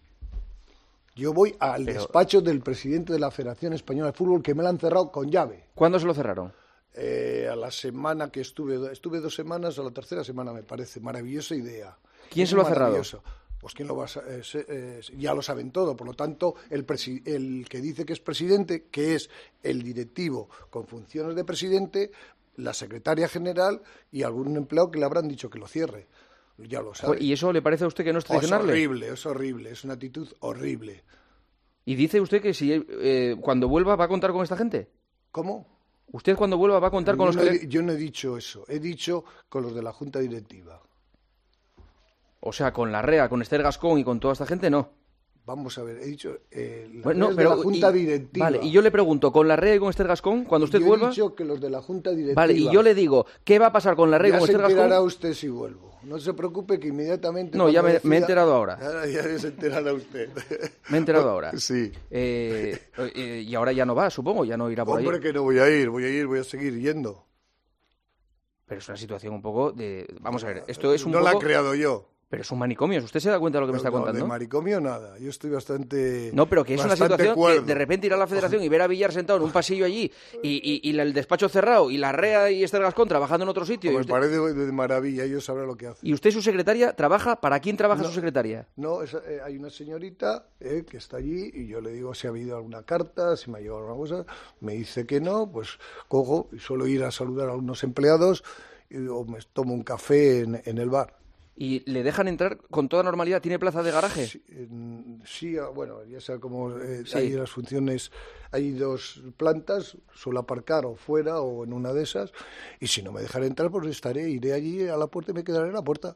Yo voy al pero... despacho del presidente de la Federación Española de Fútbol, que me la han cerrado con llave. ¿Cuándo se lo cerraron? Eh, a la semana que estuve, estuve dos semanas, a la tercera semana me parece, maravillosa idea. ¿Quién se lo ha cerrado? Pues quién lo va a sa- eh, se- eh, ya lo saben todo. Por lo tanto, el, presi- el que dice que es presidente, que es el directivo con funciones de presidente, la secretaria general y algún empleado que le habrán dicho que lo cierre. Ya lo sabe. ¿Y eso le parece a usted que no es Oh, es traicionarle? horrible, es horrible, es una actitud horrible. ¿Y dice usted que si eh, cuando vuelva va a contar con esta gente? ¿Cómo? ¿Usted cuando vuelva va a contar con Yo los no, que... he, yo no he dicho eso, he dicho con los de la Junta Directiva. O sea, con la R E A, con Esther Gascón y con toda esta gente, no. Vamos a ver, he dicho eh, las Bueno, no, reglas pero, de la Junta y- Directiva. Vale, y yo le pregunto, ¿con la R E A y con Esther Gascón, cuando usted Yo vuelva? he dicho que los de la Junta Directiva. Vale, y yo le digo, ¿qué va a pasar con la R E A y Ya con se Esther enterará Gascón? usted si vuelvo. No se preocupe que inmediatamente... No, ya cuando me, me he decida- enterado ahora. Ahora ya se enterará usted. Me he enterado ahora. Sí. Eh, eh, y ahora ya no va, supongo, ya no irá por Hombre, ahí. que no voy a ir, voy a ir, voy a seguir yendo. Pero es una situación un poco de... Vamos a ver, esto es un No poco... la he creado yo. Pero es un manicomio, ¿usted se da cuenta de lo que me está No, contando? de manicomio nada, yo estoy bastante... No, pero que es una bastante situación cuerdo. que de repente ir a la federación y ver a Villar sentado en un pasillo allí y, y, y el despacho cerrado y la R E A y Esther Gascón trabajando en otro sitio. Pues Y me usted, parece de, de maravilla, ellos sabrán lo que hacen. y usted, su secretaria, trabaja... ¿Para quién trabaja No. su secretaria? No, es- eh, hay una señorita eh, que está allí y yo le digo si ha habido alguna carta, si me ha llegado alguna cosa. Me dice que no, pues cojo y suelo ir a saludar a algunos empleados y, o me tomo un café en, en el bar. ¿Y le dejan entrar con toda normalidad? ¿Tiene plaza de garaje? Sí, en- sí, ah, bueno, ya sabe cómo eh, Sí. hay las funciones, hay dos plantas, suelo aparcar o fuera o en una de esas, y si no me dejan entrar, pues estaré, iré allí a la puerta y me quedaré en la puerta.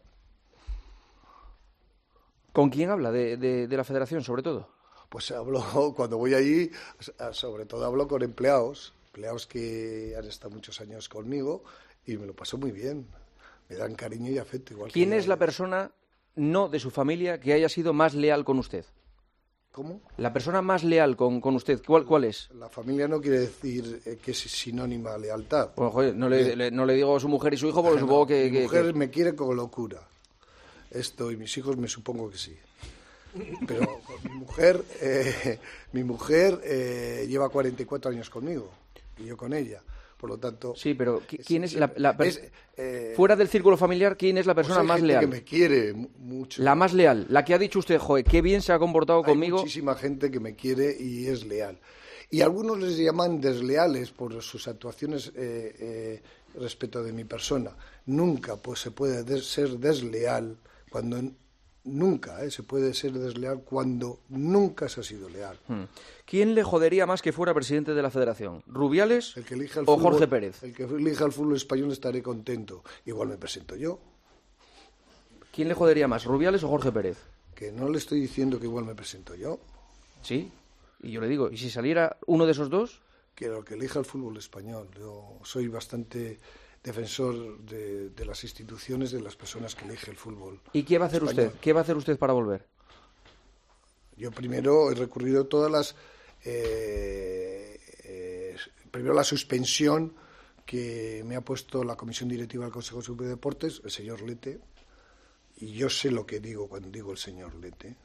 ¿Con quién habla de, de, de la federación, sobre todo? Pues hablo, cuando voy allí, sobre todo hablo con empleados, empleados que han estado muchos años conmigo y me lo paso muy bien. Me dan cariño y afecto. Igual ¿Quién que es la persona, no de su familia, que haya sido más leal con usted? ¿Cómo? La persona más leal con, con usted, ¿cuál, cuál es? La familia no quiere decir eh, que es sinónima a lealtad. Bueno, joder, no le, le- no le digo a su mujer y su hijo porque Ah, no, supongo que... mi que- mujer que- me quiere con locura. Esto y mis hijos me supongo que sí. Pero mi mujer, eh, mi mujer eh, lleva cuarenta y cuatro años conmigo y yo con ella. Por lo tanto... Sí, pero ¿qui- ¿quién es la... la per- es, eh, fuera del círculo familiar, ¿quién es la pues persona hay más gente leal? que me quiere mu- mucho. La más leal, la que ha dicho usted, joder, qué bien se ha comportado Hay conmigo. muchísima gente que me quiere y es leal. Y algunos les llaman desleales por sus actuaciones eh, eh, respecto de mi persona. Nunca pues se puede des- ser desleal cuando nunca eh, se puede ser desleal cuando nunca se ha sido leal. Hmm. ¿Quién le jodería más que fuera presidente de la federación? ¿Rubiales El que elija el o fútbol- Jorge Pérez? El que elija el fútbol español estaré contento. Igual me presento yo, ¿Quién le jodería más, Rubiales o Jorge Pérez? que no le estoy diciendo que igual me presento yo. Sí, y yo le digo, ¿y si saliera uno de esos dos? Que lo que elija el fútbol español. Yo soy bastante defensor de, de las instituciones, de las personas que elige el fútbol. ¿Y qué va a hacer español. usted? ¿Qué va a hacer usted para volver? Yo primero he recurrido a todas las... eh, eh, primero la suspensión que me ha puesto la Comisión Directiva del Consejo Superior de Deportes, el señor Lete, y yo sé lo que digo cuando digo el señor Lete.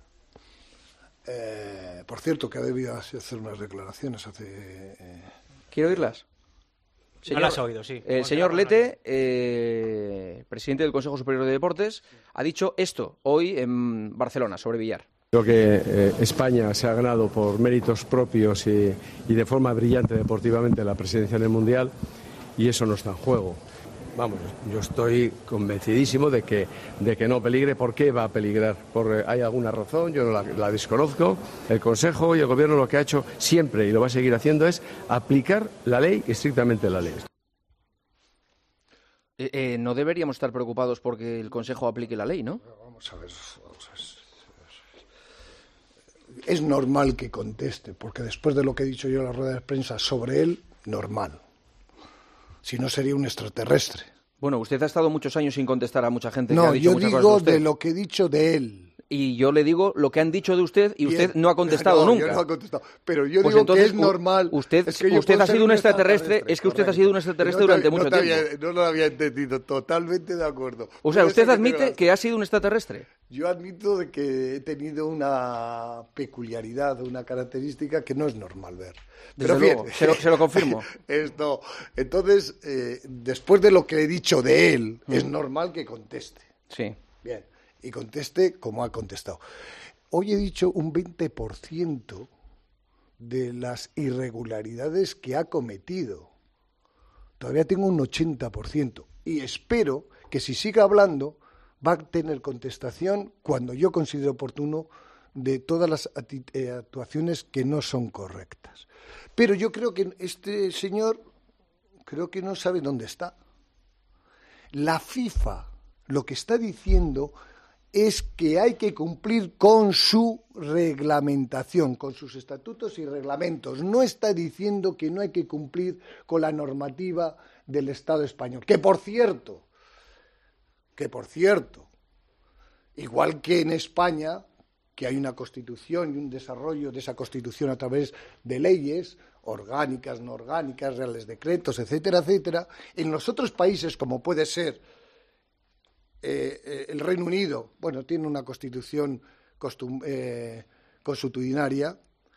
Eh, por cierto, que ha debido hacer unas declaraciones hace... Eh, ¿Quiere oírlas? No las he oído, sí. El señor Lete, eh, presidente del Consejo Superior de Deportes, ha dicho esto hoy en Barcelona, sobre Villar. Creo que eh, España se ha ganado por méritos propios y, y de forma brillante deportivamente la presidencia en el Mundial y eso no está en juego. Vamos, yo estoy convencidísimo de que, de que no peligre. ¿Por qué va a peligrar? Por, ¿hay alguna razón? Yo no la, la desconozco. El Consejo y el Gobierno lo que ha hecho siempre y lo va a seguir haciendo es aplicar la ley, estrictamente la ley. Eh, eh, no deberíamos estar preocupados porque el Consejo aplique la ley, ¿no? Vamos a ver, vamos a ver. Es normal que conteste, porque después de lo que he dicho yo en la rueda de prensa sobre él, normal. Si no, sería un extraterrestre. Bueno, usted ha estado muchos años sin contestar a mucha gente que No, ha dicho yo muchas digo cosas de de usted. lo que he dicho de él. Y yo le digo lo que han dicho de usted y usted Bien. no ha contestado No, nunca. yo no he contestado. Pero yo Pues digo entonces, que es normal. Usted, Es que yo usted puedo ha ser sido un un extraterrestre, es que usted ha correcto. sido un extraterrestre No te- durante no mucho te tiempo. había- no lo había entendido, totalmente de acuerdo. O sea, Puede usted ser que admite tengas- que ha sido un extraterrestre. Yo admito de que he tenido una peculiaridad, una característica que no es normal ver. Desde Pero bien, luego, se lo- se lo confirmo. Esto, entonces, eh, después de lo que he dicho de él, es normal que conteste. Sí. Bien. y conteste como ha contestado. Hoy he dicho un veinte por ciento de las irregularidades que ha cometido. Todavía tengo un ochenta por ciento y espero que si siga hablando va a tener contestación cuando yo considere oportuno de todas las actuaciones que no son correctas. Pero yo creo que este señor creo que no sabe dónde está. La FIFA lo que está diciendo es que hay que cumplir con su reglamentación, con sus estatutos y reglamentos. No está diciendo que no hay que cumplir con la normativa del Estado español. Que por cierto, que por cierto, igual que en España, que hay una constitución y un desarrollo de esa constitución a través de leyes orgánicas, no orgánicas, reales decretos, etcétera, etcétera, en los otros países, como puede ser Eh, eh, el Reino Unido, bueno, tiene una constitución costum, eh, consuetudinaria,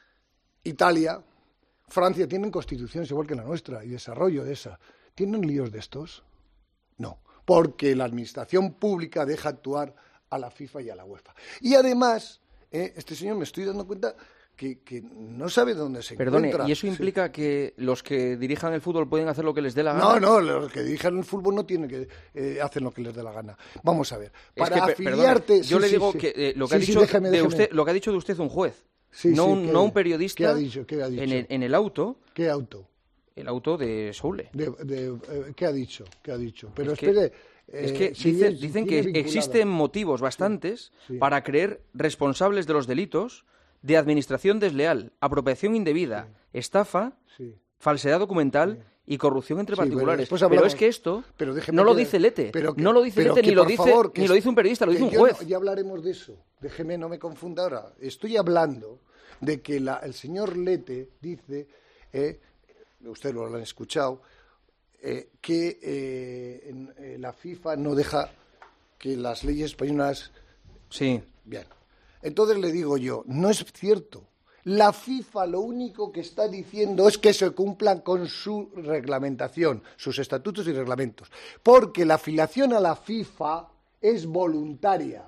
Italia, Francia tienen constituciones igual que la nuestra y desarrollo de esa. ¿Tienen líos de estos? No, porque la administración pública deja actuar a la FIFA y a la UEFA. Y además, eh, este señor, me estoy dando cuenta que, que no sabe dónde se Perdone, encuentra. ¿y eso implica sí. que los que dirijan el fútbol pueden hacer lo que les dé la gana? No, no, los que dirijan el fútbol no tienen que eh, hacer lo que les dé la gana. Vamos a ver, para es que, afiliarte... Perdone, yo sí, le sí, digo sí. que eh, lo, que sí, ha sí, dicho déjeme, de déjeme. usted, lo que ha dicho de usted un juez, sí, no, sí, un, ¿qué, no un periodista. ¿Qué ha dicho? ¿Qué ha dicho? En el, en el auto. ¿Qué auto? El auto de Soule. De, de, eh, ¿Qué ha dicho? ¿Qué ha dicho? Pero es que, espere... Eh, es que si dicen, es, dicen si que vinculado. existen motivos bastantes sí, sí. para creer responsables de los delitos de administración desleal, apropiación indebida, sí. estafa, sí. falsedad documental sí. y corrupción entre sí, particulares. Bueno, hablamos, pero es que esto pero no lo dice Lete, pero que, no lo dice Lete, que, ni, lo dice, favor, ni lo dice un periodista, lo dice un juez. No, ya hablaremos de eso. Déjeme, no me confunda ahora. Estoy hablando de que la, el señor Lete dice, eh, usted lo han escuchado, eh, que eh, en, eh, la FIFA no deja que las leyes españolas... Sí. Bien. Entonces le digo yo, no es cierto. La FIFA lo único que está diciendo es que se cumplan con su reglamentación, sus estatutos y reglamentos. Porque la afiliación a la FIFA es voluntaria.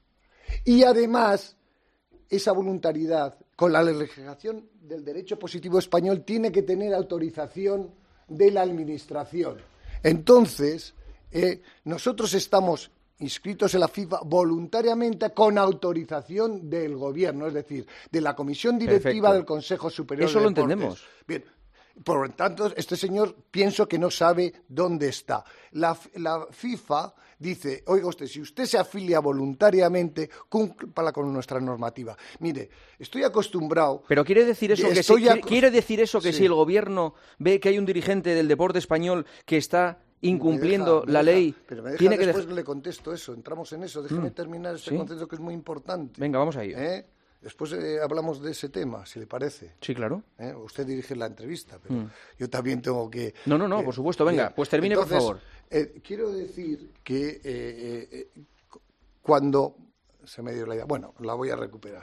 Y además, esa voluntariedad, con la legislación del derecho positivo español, tiene que tener autorización de la Administración. Entonces, eh, nosotros estamos inscritos en la FIFA voluntariamente con autorización del Gobierno, es decir, de la Comisión Directiva Perfecto. del Consejo Superior Eso de lo Deportes. entendemos. Bien. Por lo tanto, este señor pienso que no sabe dónde está. La, la FIFA dice, oiga usted, si usted se afilia voluntariamente, cumpla con nuestra normativa. Mire, estoy acostumbrado... Pero quiere decir eso que, si, acost... quiere decir eso que sí. si el Gobierno ve que hay un dirigente del deporte español que está incumpliendo me deja, me la deja, ley, pero me deja tiene que después dejar... le contesto eso, entramos en eso, déjeme mm. terminar este ¿Sí? concepto que es muy importante. Venga, vamos a ello. ¿Eh? Después eh, hablamos de ese tema, si le parece. Sí, claro. ¿Eh? Usted dirige la entrevista, pero mm. yo también tengo que... No, no, no, eh, por supuesto, venga, bien. Pues termine, Entonces, por favor. Eh, quiero decir que eh, eh, cuando... Se me dio la idea, bueno, la voy a recuperar.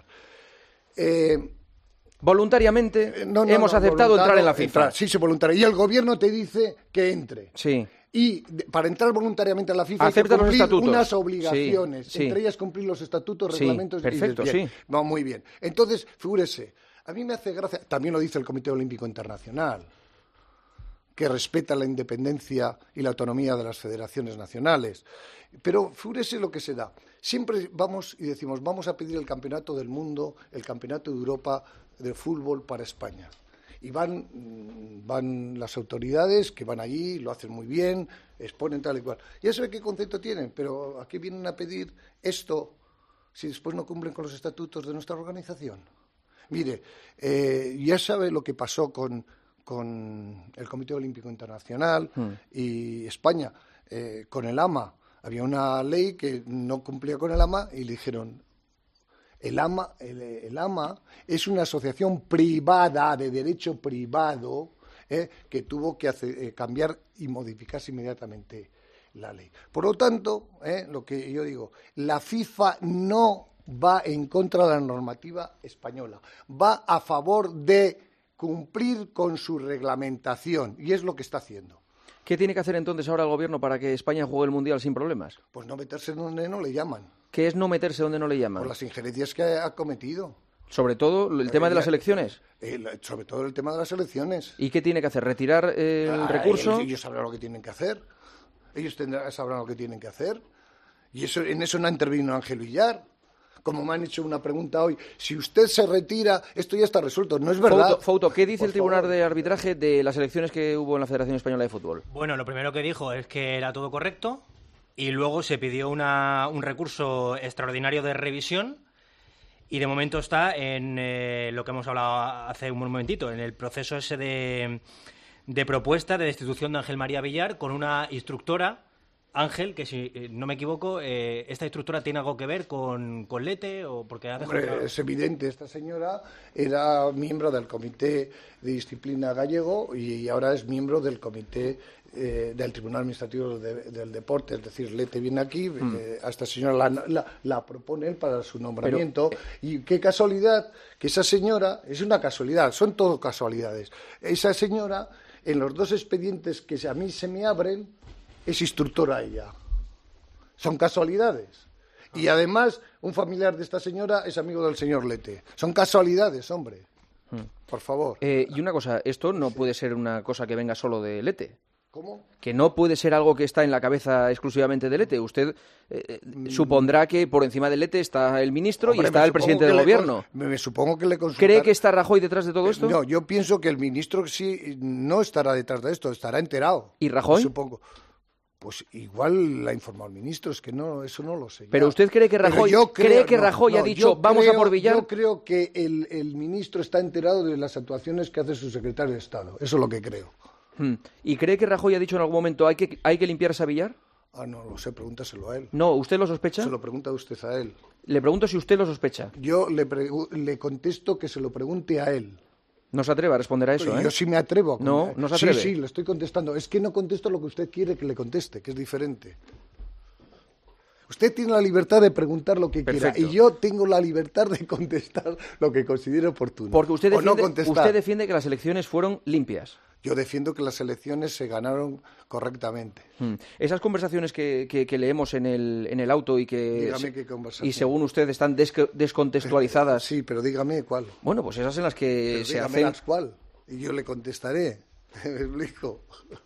Eh, Voluntariamente no, no, hemos no, aceptado entrar en la FIFA. Entrar, sí, sí, voluntario. Y el Gobierno te dice que entre. Sí. Y de, para entrar voluntariamente a la FIFA Acepta hay que cumplir los estatutos. unas obligaciones, sí, sí. entre ellas cumplir los estatutos, sí, reglamentos perfecto, y bien, sí. Va muy bien. Entonces, figúrese, a mí me hace gracia, también lo dice el Comité Olímpico Internacional, que respeta la independencia y la autonomía de las federaciones nacionales. Pero figúrese lo que se da. Siempre vamos y decimos, vamos a pedir el campeonato del mundo, el campeonato de Europa de fútbol para España. Y van, van las autoridades que van allí, lo hacen muy bien, exponen tal y cual. Ya sabe qué concepto tienen, pero ¿a qué vienen a pedir esto si después no cumplen con los estatutos de nuestra organización? Mire, eh, ya sabe lo que pasó con, con el Comité Olímpico Internacional hmm. y España, eh, con el A M A. Había una ley que no cumplía con el A M A y le dijeron... El A M A, el, el A M A es una asociación privada, de derecho privado, eh, que tuvo que hacer, eh, cambiar y modificarse inmediatamente la ley. Por lo tanto, eh, lo que yo digo, la FIFA no va en contra de la normativa española, va a favor de cumplir con su reglamentación, y es lo que está haciendo. ¿Qué tiene que hacer entonces ahora el gobierno para que España juegue el Mundial sin problemas? Pues no meterse donde no le llaman. ¿Qué es no meterse donde no le llaman? Por las injerencias que ha cometido. Sobre todo el tema de las elecciones. Eh, sobre todo el tema de las elecciones. ¿Y qué tiene que hacer? ¿Retirar eh, el ah, recurso? Ellos, ellos sabrán lo que tienen que hacer. Ellos tendrán, sabrán lo que tienen que hacer. Y eso, en eso no ha intervenido Ángel Villar. Como me han hecho una pregunta hoy, si usted se retira, esto ya está resuelto. No es verdad. Fouto, Fouto, ¿qué dice Por el Tribunal favor. de Arbitraje de las elecciones que hubo en la Federación Española de Fútbol? Bueno, lo primero que dijo es que era todo correcto y luego se pidió una, un recurso extraordinario de revisión y de momento está en eh, lo que hemos hablado hace un momentito, en el proceso ese de, de propuesta de destitución de Ángel María Villar con una instructora. Ángel, que si no me equivoco, eh, ¿esta instructora tiene algo que ver con, con Lete? O porque ha dejado... Hombre, es evidente, esta señora era miembro del Comité de Disciplina gallego y ahora es miembro del Comité eh, del Tribunal Administrativo de, del Deporte. Es decir, Lete viene aquí, mm. eh, a esta señora la, la, la proponen para su nombramiento. Pero, eh, y qué casualidad que esa señora, es una casualidad, son todo casualidades. Esa señora, en los dos expedientes que a mí se me abren, es instructora ella. Son casualidades. Y además, un familiar de esta señora es amigo del señor Lete. Son casualidades, hombre. Por favor. Eh, y una cosa, esto no sí. puede ser una cosa que venga solo de Lete. ¿Cómo? Que no puede ser algo que está en la cabeza exclusivamente de Lete. Usted eh, mm. supondrá que por encima de Lete está el ministro Hombre, y está el presidente del gobierno. Me, me supongo que le consultará. ¿Cree que está Rajoy detrás de todo esto? No, yo pienso que el ministro sí no estará detrás de esto, estará enterado. ¿Y Rajoy? Supongo. Pues igual la ha informado el ministro, es que no, eso no lo sé. Ya. Pero usted cree que Rajoy, creo, cree que no, Rajoy no, ha dicho vamos creo, a por Villar. Yo creo que el, el ministro está enterado de las actuaciones que hace su secretario de Estado. Eso es lo que creo. Hmm. ¿Y cree que Rajoy ha dicho en algún momento hay que hay que limpiarse a Villar? Ah, no lo sé, pregúntaselo a él. No, ¿usted lo sospecha? Se lo pregunta usted a él. Le pregunto si usted lo sospecha. Yo le, le contesto que se lo pregunte a él. No se atreve a responder a eso, Yo ¿eh? Yo sí me atrevo. A no, no se atreve. Sí, sí, le estoy contestando. Es que no contesto lo que usted quiere que le conteste, que es diferente. Usted tiene la libertad de preguntar lo que Perfecto. quiera y yo tengo la libertad de contestar lo que considere oportuno. Porque usted defiende, o no usted defiende que las elecciones fueron limpias. Yo defiendo que las elecciones se ganaron correctamente. Hmm. Esas conversaciones que, que, que leemos en el, en el auto y que dígame qué conversación. Y según usted están des descontextualizadas. Sí, pero dígame cuál. Bueno, pues esas en las que pero se hacen. Las cuál y yo le contestaré. Me explico.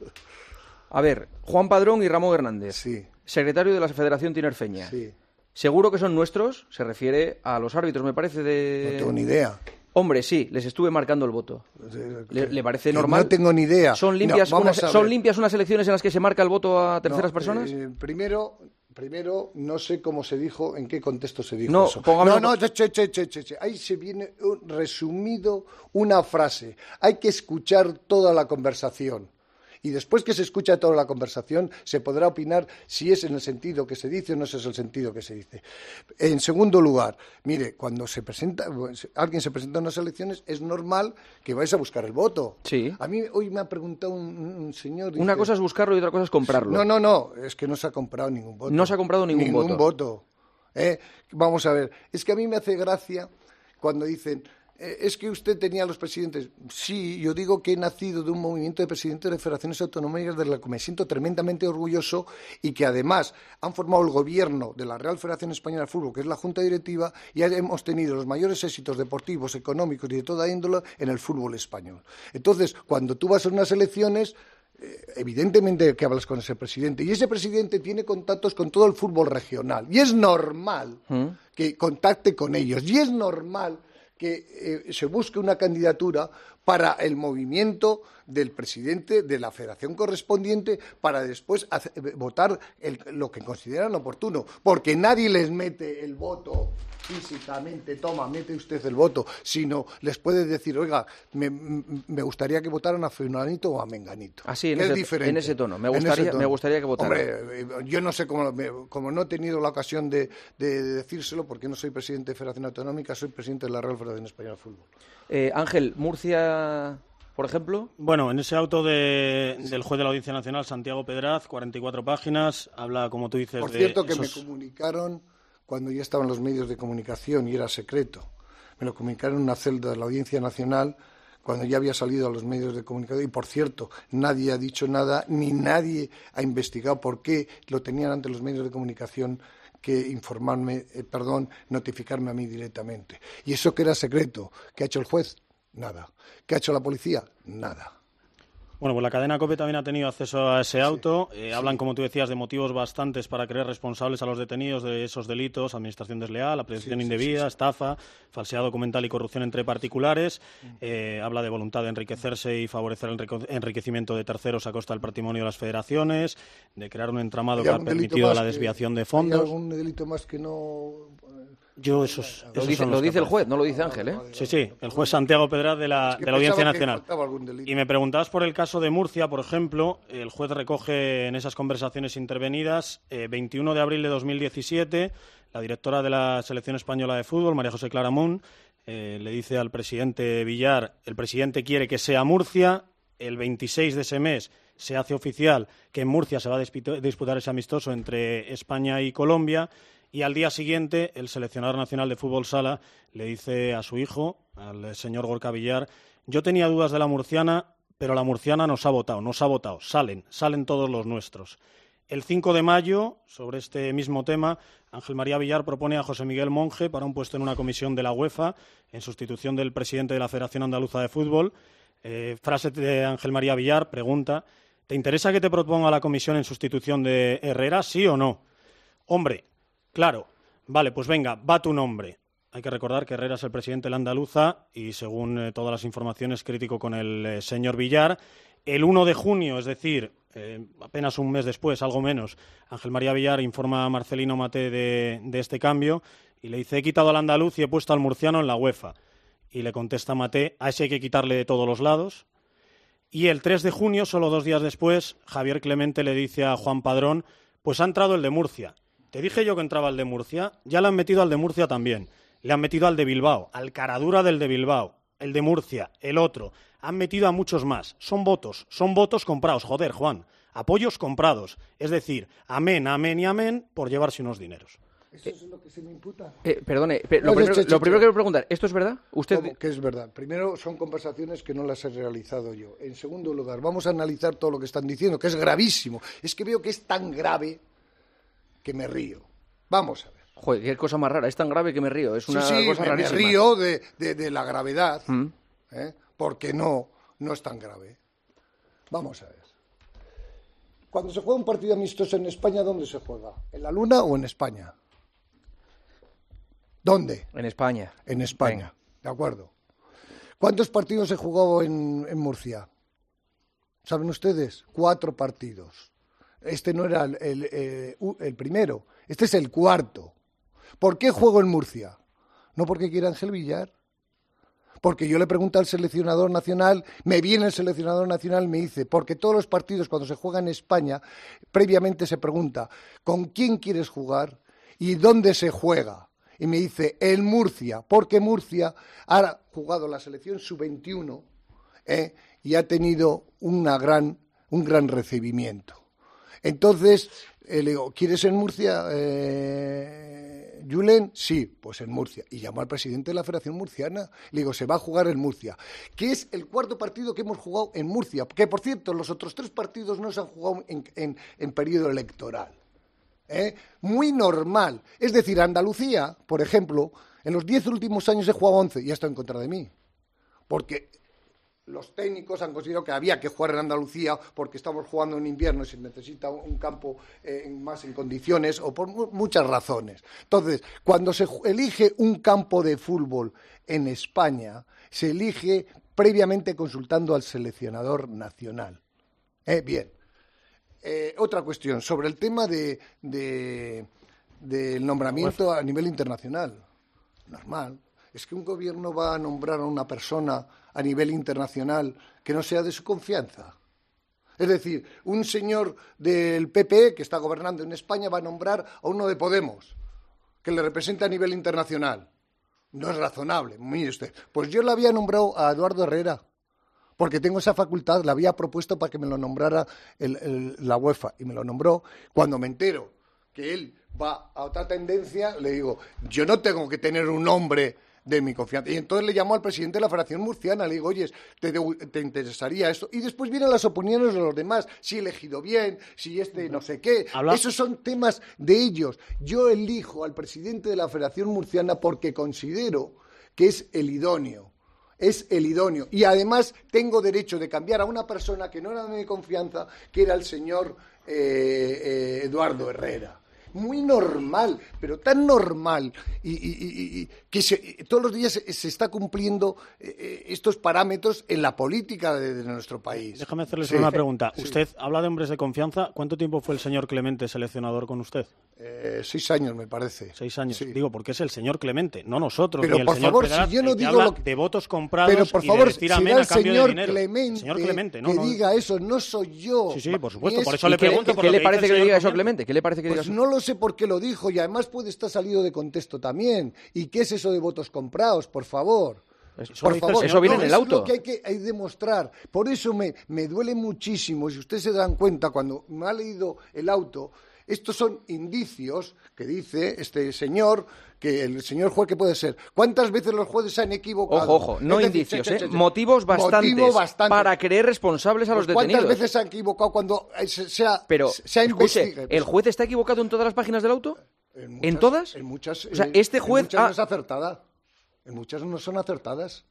A ver, Juan Padrón y Ramón Hernández. Sí. Secretario de la Federación Tinerfeña. Sí. ¿Seguro que son nuestros? Se refiere a los árbitros, me parece de... No tengo ni idea. Hombre, sí, les estuve marcando el voto. ¿Le, le parece que normal? No tengo ni idea. ¿Son limpias, no, unas, ¿Son limpias unas elecciones en las que se marca el voto a terceras no, personas? Eh, primero, primero, no sé cómo se dijo, en qué contexto se dijo no, eso. No, no, che, che, che, che, che. Ahí se viene un resumido una frase. Hay que escuchar toda la conversación. Y después que se escucha toda la conversación, se podrá opinar si es en el sentido que se dice o no es el sentido que se dice. En segundo lugar, mire, cuando se presenta, alguien se presenta a unas elecciones, es normal que vais a buscar el voto. Sí. A mí hoy me ha preguntado un, un señor... Dice, una cosa es buscarlo y otra cosa es comprarlo. No, no, no, es que no se ha comprado ningún voto. No se ha comprado ningún, ningún voto. voto. ¿Eh? Vamos a ver, es que a mí me hace gracia cuando dicen... Es que usted tenía a los presidentes. Sí, yo digo que he nacido de un movimiento de presidentes de federaciones autonómicas de la que me siento tremendamente orgulloso y que además han formado el gobierno de la Real Federación Española de Fútbol, que es la Junta Directiva, y hemos tenido los mayores éxitos deportivos, económicos y de toda índole en el fútbol español. Entonces, cuando tú vas a unas elecciones, evidentemente que hablas con ese presidente y ese presidente tiene contactos con todo el fútbol regional y es normal ¿Mm? que contacte con ellos y es normal que eh, se busque una candidatura para el movimiento del presidente de la federación correspondiente para después hacer, votar el, lo que consideran oportuno, porque nadie les mete el voto físicamente, toma, mete usted el voto, sino les puede decir, oiga, me, me gustaría que votaran a Fulanito o a Menganito. Así, en, que ese, es diferente. en ese tono, me gustaría, tono. Me gustaría que votaran. Hombre, yo no sé cómo, como no he tenido la ocasión de, de, de decírselo, porque no soy presidente de Federación Autonómica, soy presidente de la Real Federación Española de Fútbol. Eh, Ángel, Murcia, por ejemplo. Bueno, en ese auto de, del juez de la Audiencia Nacional, Santiago Pedraz, cuarenta y cuatro páginas, habla, como tú dices, por de cierto, que esos... me comunicaron cuando ya estaban los medios de comunicación y era secreto. Me lo comunicaron en una celda de la Audiencia Nacional cuando ya había salido a los medios de comunicación. Y, por cierto, nadie ha dicho nada, ni nadie ha investigado por qué lo tenían ante los medios de comunicación que informarme, eh, perdón, notificarme a mí directamente. Y eso que era secreto. ¿Qué ha hecho el juez? Nada. ¿Qué ha hecho la policía? Nada. Bueno, pues la cadena COPE también ha tenido acceso a ese auto. Sí, eh, sí. Hablan, como tú decías, de motivos bastantes para creer responsables a los detenidos de esos delitos: administración desleal, aprehensión Sí, sí, indebida, sí, sí. estafa, falsedad documental y corrupción entre particulares. Eh, habla de voluntad de enriquecerse y favorecer el enrique- enriquecimiento de terceros a costa del patrimonio de las federaciones, de crear un entramado ¿Hay que ha algún delito permitido más la que- desviación de ¿Hay fondos. algún delito más que no...? Yo esos, Lo esos dice, son lo los que dice el aparecen. juez, no lo dice Ángel, ¿eh? Sí, sí, el juez Santiago Pedraz de la, Es que de la Audiencia pensaba que Nacional. faltaba algún delito. Y me preguntabas por el caso de Murcia, por ejemplo. El juez recoge en esas conversaciones intervenidas, eh, veintiuno de abril de dos mil diecisiete, la directora de la Selección Española de Fútbol, María José Claramunt, eh, le dice al presidente Villar: el presidente quiere que sea Murcia. El veintiséis de ese mes se hace oficial que en Murcia se va a disputar disputar ese amistoso entre España y Colombia. Y al día siguiente, el seleccionador nacional de fútbol sala le dice a su hijo, al señor Gorka Villar: yo tenía dudas de la murciana, pero la murciana nos ha votado, nos ha votado, salen, salen todos los nuestros. El cinco de mayo, sobre este mismo tema, Ángel María Villar propone a José Miguel Monge para un puesto en una comisión de la UEFA, en sustitución del presidente de la Federación Andaluza de Fútbol. Eh, frase de Ángel María Villar, pregunta: ¿te interesa que te proponga la comisión en sustitución de Herrera, sí o no? Hombre, claro, vale, pues venga, va tu nombre. Hay que recordar que Herrera es el presidente de la Andaluza y, según eh, todas las informaciones, crítico con el eh, señor Villar. El uno de junio, es decir, eh, apenas un mes después, algo menos, Ángel María Villar informa a Marcelino Maté de, de este cambio y le dice: he quitado al andaluz y he puesto al murciano en la UEFA. Y le contesta Maté: a ese hay que quitarle de todos los lados. Y el tres de junio, solo dos días después, Javier Clemente le dice a Juan Padrón: pues ha entrado el de Murcia. Te dije yo que entraba el de Murcia, ya le han metido al de Murcia también. Le han metido al de Bilbao, al caradura del de Bilbao, el de Murcia, el otro. Han metido a muchos más. Son votos, son votos comprados. Joder, Juan, apoyos comprados. Es decir, amén, amén y amén por llevarse unos dineros. ¿Eso es lo que se me imputa? Eh, perdone, pe- lo, No, primero, che, che, lo che. primero que quiero preguntar, ¿esto es verdad? ¿Usted ¿Cómo que es verdad? Primero, son conversaciones que no las he realizado yo. En segundo lugar, vamos a analizar todo lo que están diciendo, que es gravísimo. Es que veo que es tan grave que me río. Vamos a ver. Joder, qué cosa más rara, es tan grave que me río, es una sí, sí, cosa me, me rarísima. río de, de- de la gravedad, Mm. ¿eh? Porque no, no es tan grave. Vamos a ver. Cuando se juega un partido amistoso en España, ¿dónde se juega? ¿En la Luna o en España? ¿Dónde? En España. En España, Venga. de acuerdo. ¿Cuántos partidos se jugó en, en Murcia? ¿Saben ustedes? Cuatro partidos. Este no era el, el, eh, u- el primero, este es el cuarto. ¿Por qué juego en Murcia? No porque quiera Ángel Villar. Porque yo le pregunto al seleccionador nacional, me viene el seleccionador nacional y me dice, porque todos los partidos cuando se juega en España, previamente se pregunta, ¿con quién quieres jugar y dónde se juega? Y me dice, en Murcia, porque Murcia ha jugado la selección sub veintiuno ¿eh? y ha tenido una gran, un gran recibimiento. Entonces, eh, le digo, ¿quieres en Murcia, eh, Julen? Sí, pues en Murcia. Y llamó al presidente de la Federación Murciana. Le digo, se va a jugar en Murcia. Que es el cuarto partido que hemos jugado en Murcia. Que, por cierto, los otros tres partidos no se han jugado en, en, en periodo electoral. ¿Eh? Muy normal. Es decir, Andalucía, por ejemplo, en los diez últimos años he jugado once y ha estado en contra de mí. Porque los técnicos han considerado que había que jugar en Andalucía porque estamos jugando en invierno y se necesita un campo eh, más en condiciones o por mu- muchas razones. Entonces, cuando se ju- elige un campo de fútbol en España, se elige previamente consultando al seleccionador nacional. ¿Eh? Bien. Eh, otra cuestión, sobre el tema de, de, del nombramiento a nivel internacional. Normal. Es que un gobierno va a nombrar a una persona a nivel internacional que no sea de su confianza. Es decir, un señor del P P E que está gobernando en España va a nombrar a uno de Podemos, que le representa a nivel internacional. No es razonable, mire usted. Pues yo le había nombrado a Eduardo Herrera, porque tengo esa facultad, la había propuesto para que me lo nombrara el, el, la UEFA, y me lo nombró. Cuando me entero que él va a otra tendencia, le digo, yo no tengo que tener un nombre de mi confianza. Y entonces le llamó al presidente de la Federación Murciana, le digo, oye, ¿te, te interesaría esto? Y después vienen las opiniones de los demás, si he elegido bien, si este no sé qué. Habla... Esos son temas de ellos. Yo elijo al presidente de la Federación Murciana porque considero que es el idóneo. Es el idóneo. Y además tengo derecho de cambiar a una persona que no era de mi confianza, que era el señor eh, eh, Eduardo Herrera. Muy normal, pero tan normal y, y, y, y que se, todos los días se, se está cumpliendo eh, estos parámetros en la política de, de nuestro país. Déjame hacerles sí. una pregunta. Sí. Usted habla de hombres de confianza. ¿Cuánto tiempo fue el señor Clemente seleccionador con usted? Eh, seis años, me parece. Seis años. Sí. Digo, porque es el señor Clemente, no nosotros. Pero ni el por señor favor, Pedraz, si yo no el que digo habla lo que... de votos comprados Pero por y favor, de decir será amén el a cambio señor de dinero. Clemente, El señor Clemente, no, que no. diga eso, no soy yo. Sí, sí, por supuesto. Es... Por eso le ¿Qué, pregunto. ¿qué, por ¿qué lo le que parece dice que el le diga señor eso Clemente? ¿Qué le parece que diga Pues eso? no lo sé por qué lo dijo y además puede estar salido de contexto también. ¿Y qué es eso de votos comprados, por favor? Eso, por favor, eso viene no, en el es auto. lo que hay que hay demostrar. Por eso me, me duele muchísimo, si ustedes se dan cuenta, cuando me ha leído el auto, estos son indicios que dice este señor, que el señor juez que puede ser. ¿Cuántas veces los jueces se han equivocado? Ojo, ojo, no es decir, indicios, che, che, ¿eh? che, che. Motivos bastantes, Motivo bastante para creer responsables a los pues detenidos. ¿Cuántas veces se han equivocado cuando se, se ha, Pero, se ha escuche, investigado? ¿el juez está equivocado en todas las páginas del auto? En, muchas, ¿En todas? En muchas. O sea, eh, este juez en muchas ha... no es acertada. En muchas no son acertadas.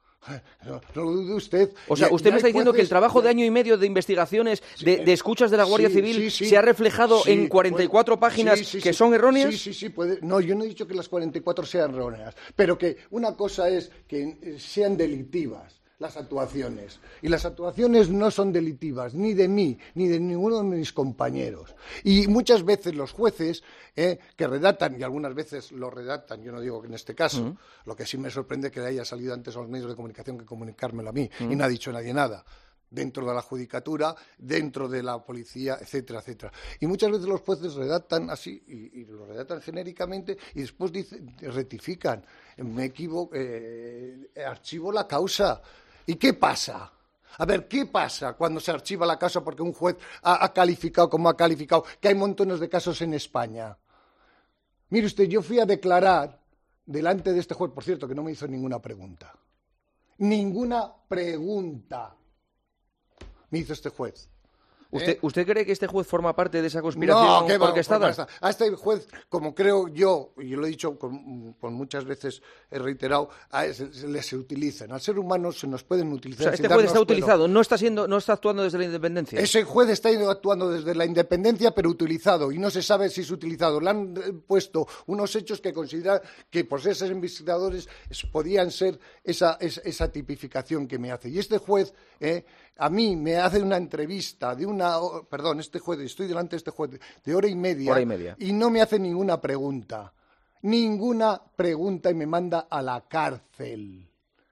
No, no lo dude usted. O sea, Ya- usted ya me está hay diciendo que el jueces- trabajo de ya- año y medio de investigaciones, de, Sí, de escuchas de la Guardia sí, Civil, sí, sí. se ha reflejado Sí, en cuarenta y cuatro puede- páginas sí, sí, que sí. son erróneas. Sí, sí, sí, puede. No, yo no he dicho que las cuarenta y cuatro sean erróneas, pero que una cosa es que eh, sean delictivas las actuaciones. Y las actuaciones no son delictivas, ni de mí, ni de ninguno de mis compañeros. Y muchas veces los jueces eh, que redactan, y algunas veces lo redactan, yo no digo que en este caso, Mm. lo que sí me sorprende que haya salido antes a los medios de comunicación que comunicármelo a mí, Mm. y no ha dicho nadie nada. Dentro de la judicatura, dentro de la policía, etcétera, etcétera. Y muchas veces los jueces redactan así, y, y lo redactan genéricamente, y después dice, rectifican. Me equivoco, eh, archivo la causa. ¿Y qué pasa? A ver, ¿qué pasa cuando se archiva la causa porque un juez ha, ha calificado como ha calificado, que hay montones de casos en España? Mire usted, yo fui a declarar delante de este juez, por cierto, que no me hizo ninguna pregunta. Ninguna pregunta me hizo este juez. ¿Usted, ¿Eh? ¿Usted cree que este juez forma parte de esa conspiración No, ¿qué va? orquestada? Forma esta- A este juez, como creo yo, y yo lo he dicho con, con muchas veces, he reiterado, a, se, se les se utilizan. Al ser humano se nos pueden O utilizar. sea, sin este juez está darnos cuenta. utilizado, no está siendo, no está actuando desde la independencia. Ese juez está actuando desde la independencia, pero utilizado, y no se sabe si es utilizado. Le han eh, puesto unos hechos que consideran que por ser esos investigadores es- podían ser esa, es- esa tipificación que me hace. Y este juez, eh, a mí me hace una entrevista de una, ho- perdón, este juez, estoy delante de este juez de hora y media, Hora y media. y no me hace ninguna pregunta. Ninguna pregunta y me manda a la cárcel.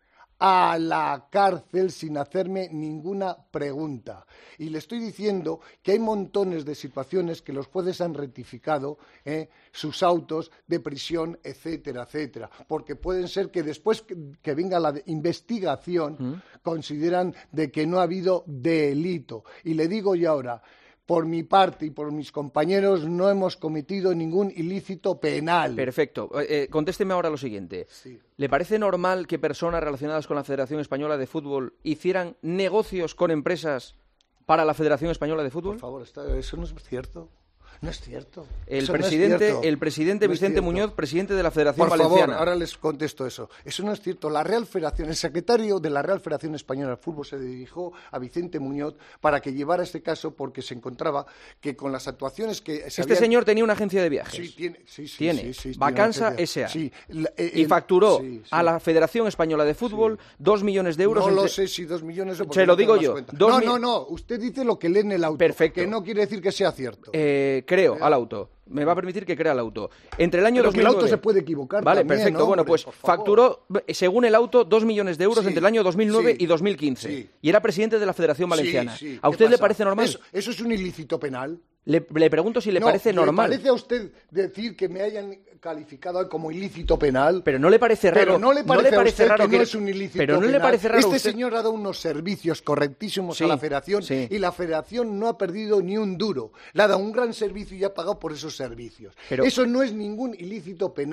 A la cárcel sin hacerme ninguna pregunta. Y le estoy diciendo que hay montones de situaciones que los jueces han rectificado, ¿eh? sus autos de prisión, etcétera, etcétera. Porque pueden ser que después que, que venga la de- investigación ¿Mm? consideran de que no ha habido delito. Y le digo yo ahora, por mi parte y por mis compañeros no hemos cometido ningún ilícito penal. Perfecto. Eh, eh, contésteme ahora lo siguiente. Sí. ¿Le parece normal que personas relacionadas con la Federación Española de Fútbol hicieran negocios con empresas para la Federación Española de Fútbol? Por favor, está- eso no es cierto. No es cierto. El Eso no es presidente, cierto. el presidente No es Vicente cierto. Muñoz, presidente de la Federación Por Valenciana. favor, ahora les contesto eso. Eso no es cierto. La Real Federación, el secretario de la Real Federación Española de Fútbol se dirigió a Vicente Muñoz para que llevara este caso porque se encontraba que con las actuaciones que se Este habían... señor tenía una agencia de viajes. Sí, tiene, sí, sí, Tiene. sí, sí, tiene Vacanza una agencia. S A. Sí, la- eh, Y el- facturó sí, sí. a la Federación Española de Fútbol dos millones de euros. No lo entre- sé si dos millones o porque Se lo no tengo digo las yo. cuentas. Dos No, mi- no, no. Usted dice lo que lee en el auto. Perfecto. Que no quiere decir que sea cierto. Eh, creo al auto. Me va a permitir que crea el auto. Entre el año Pero que el dos mil nueve... auto se puede equivocar Vale, también, perfecto. hombre, Bueno, pues por favor. facturó, según el auto, dos millones de euros Sí, entre el año dos mil nueve sí, y dos mil quince. sí. Y era presidente de la Federación Valenciana. Sí, sí. ¿A ¿Qué usted le pasa? parece normal? Eso, eso es un ilícito penal. Le, le pregunto si le No, parece normal. ¿Le parece a usted decir que me hayan calificado como ilícito penal? Pero no le parece raro. Pero no le parece, a usted raro que no es un ilícito Pero no le penal. parece raro. Este usted- señor ha dado unos servicios correctísimos Sí, a la Federación sí. y la Federación no ha perdido ni un duro. Le ha dado un gran servicio y ha pagado por esos servicios. Pero- Eso no es ningún ilícito penal.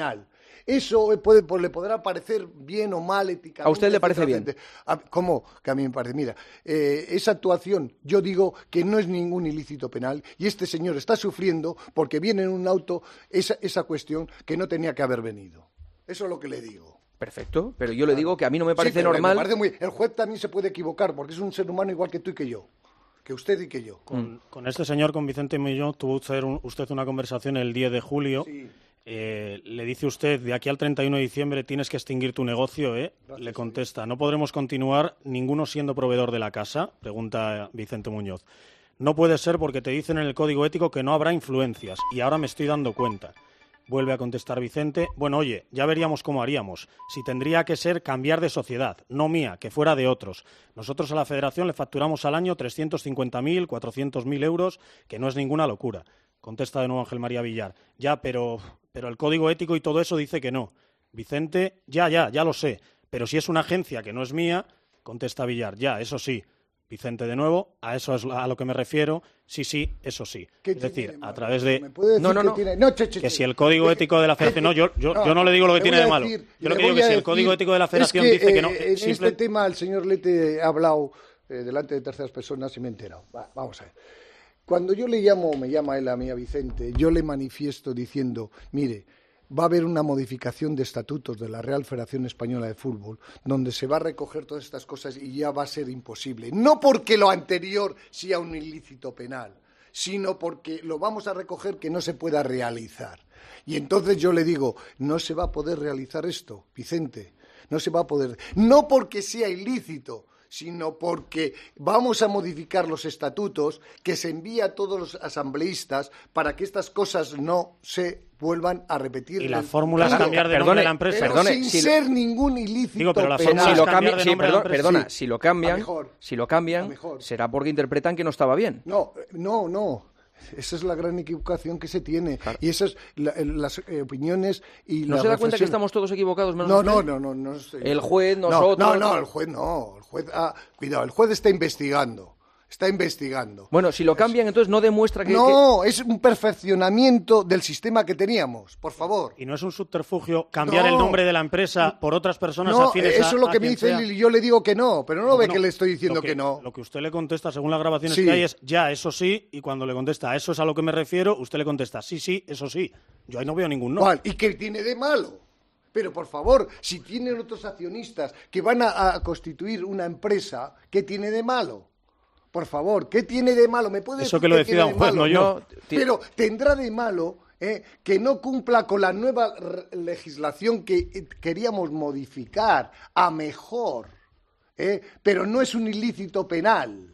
Eso puede, pues, le podrá parecer bien o mal éticamente. ¿A usted le parece bien? ¿Cómo? Que a mí me parece. Mira, eh, esa actuación, yo digo que no es ningún ilícito penal y este señor está sufriendo porque viene en un auto esa, esa cuestión que no tenía que haber venido. Eso es lo que le digo. Perfecto, pero yo le digo que a mí no me parece sí, normal... Me parece muy... El juez también se puede equivocar porque es un ser humano igual que tú y que yo. Que usted y que yo. Con, con este señor, con Vicente Millón, tuvo usted, un, usted una conversación el diez de julio. Sí. Eh, le dice usted, de aquí al treinta y uno de diciembre tienes que extinguir tu negocio, ¿eh? Gracias, le contesta, sí. ¿No podremos continuar ninguno siendo proveedor de la casa? Pregunta Vicente Muñoz. No puede ser porque te dicen en el código ético que no habrá influencias y ahora me estoy dando cuenta. Vuelve a contestar Vicente, bueno, oye, ya veríamos cómo haríamos. Si tendría que ser cambiar de sociedad, no mía, que fuera de otros. Nosotros a la Federación le facturamos al año trescientos cincuenta mil, cuatrocientos mil euros, que no es ninguna locura. Contesta de nuevo Ángel María Villar. Ya, pero, pero el código ético y todo eso dice que no. Vicente, ya, ya, ya lo sé. Pero si es una agencia que no es mía, contesta Villar, ya, eso sí. Vicente de nuevo, a eso es a lo que me refiero, sí, sí, eso sí. Es decir, a través de... No, no, no. Tiene... no che, che, que si el código ético de la Federación... No, yo, yo, yo no le digo lo que tiene de malo. Decir, yo lo que digo es que si el código ético de la Federación es que, dice que no... Eh, en simple... este tema el señor Lete ha hablado eh, delante de terceras personas y me he enterado. Va, vamos a ver. Cuando yo le llamo, me llama él a mí a Vicente, yo le manifiesto diciendo, mire, va a haber una modificación de estatutos de la Real Federación Española de Fútbol, donde se va a recoger todas estas cosas y ya va a ser imposible. No porque lo anterior sea un ilícito penal, sino porque lo vamos a recoger que no se pueda realizar. Y entonces yo le digo, no se va a poder realizar esto, Vicente, no se va a poder. No porque sea ilícito, sino porque vamos a modificar los estatutos que se envía a todos los asambleístas para que estas cosas no se vuelvan a repetir. Y la fórmula es cambiar de perdone, nombre de la empresa. Pero perdone, sin si ser lo... ningún ilícito Digo, pero la penal. fórmula Si lo es cambiar cambia, de sí, nombre de la perdón, empresa. perdona, Sí. si lo cambian, mejor. si lo cambian, mejor. será porque interpretan que no estaba bien. No, no, no. Esa es la gran equivocación que se tiene. Claro. Y esas la, las eh, opiniones y ¿No las se da cuenta reflexiones... que estamos todos equivocados menos No, usted? no, no, no, no estoy... El juez, no, nosotros... No, no, el juez no. El juez ah, cuidado, el juez está investigando. Está investigando. Bueno, si lo cambian, entonces no demuestra que... No, que... es un perfeccionamiento del sistema que teníamos, por favor. Y no es un subterfugio cambiar no. el nombre de la empresa por otras personas no, afines a... eso es lo que me dice él y yo le digo que no, pero no, no ve no, que le estoy diciendo que, que no. Lo que usted le contesta, según las grabaciones sí. que hay, es ya, eso sí, y cuando le contesta, eso es a lo que me refiero, usted le contesta, sí, sí, eso sí. Yo ahí no veo ningún no. ¿Cuál? ¿Y qué tiene de malo? Pero, por favor, si tienen otros accionistas que van a, a constituir una empresa, ¿qué tiene de malo? Por favor, ¿qué tiene de malo? ¿Me puede Eso decir que lo decida un juez, no yo. No, pero tendrá de malo eh, que no cumpla con la nueva legislación que queríamos modificar a mejor, eh, pero no es un ilícito penal.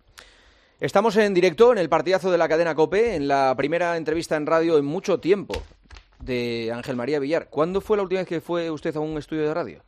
Estamos en directo en el partidazo de la cadena COPE, en la primera entrevista en radio en mucho tiempo de Ángel María Villar. ¿Cuándo fue la última vez que fue usted a un estudio de radio?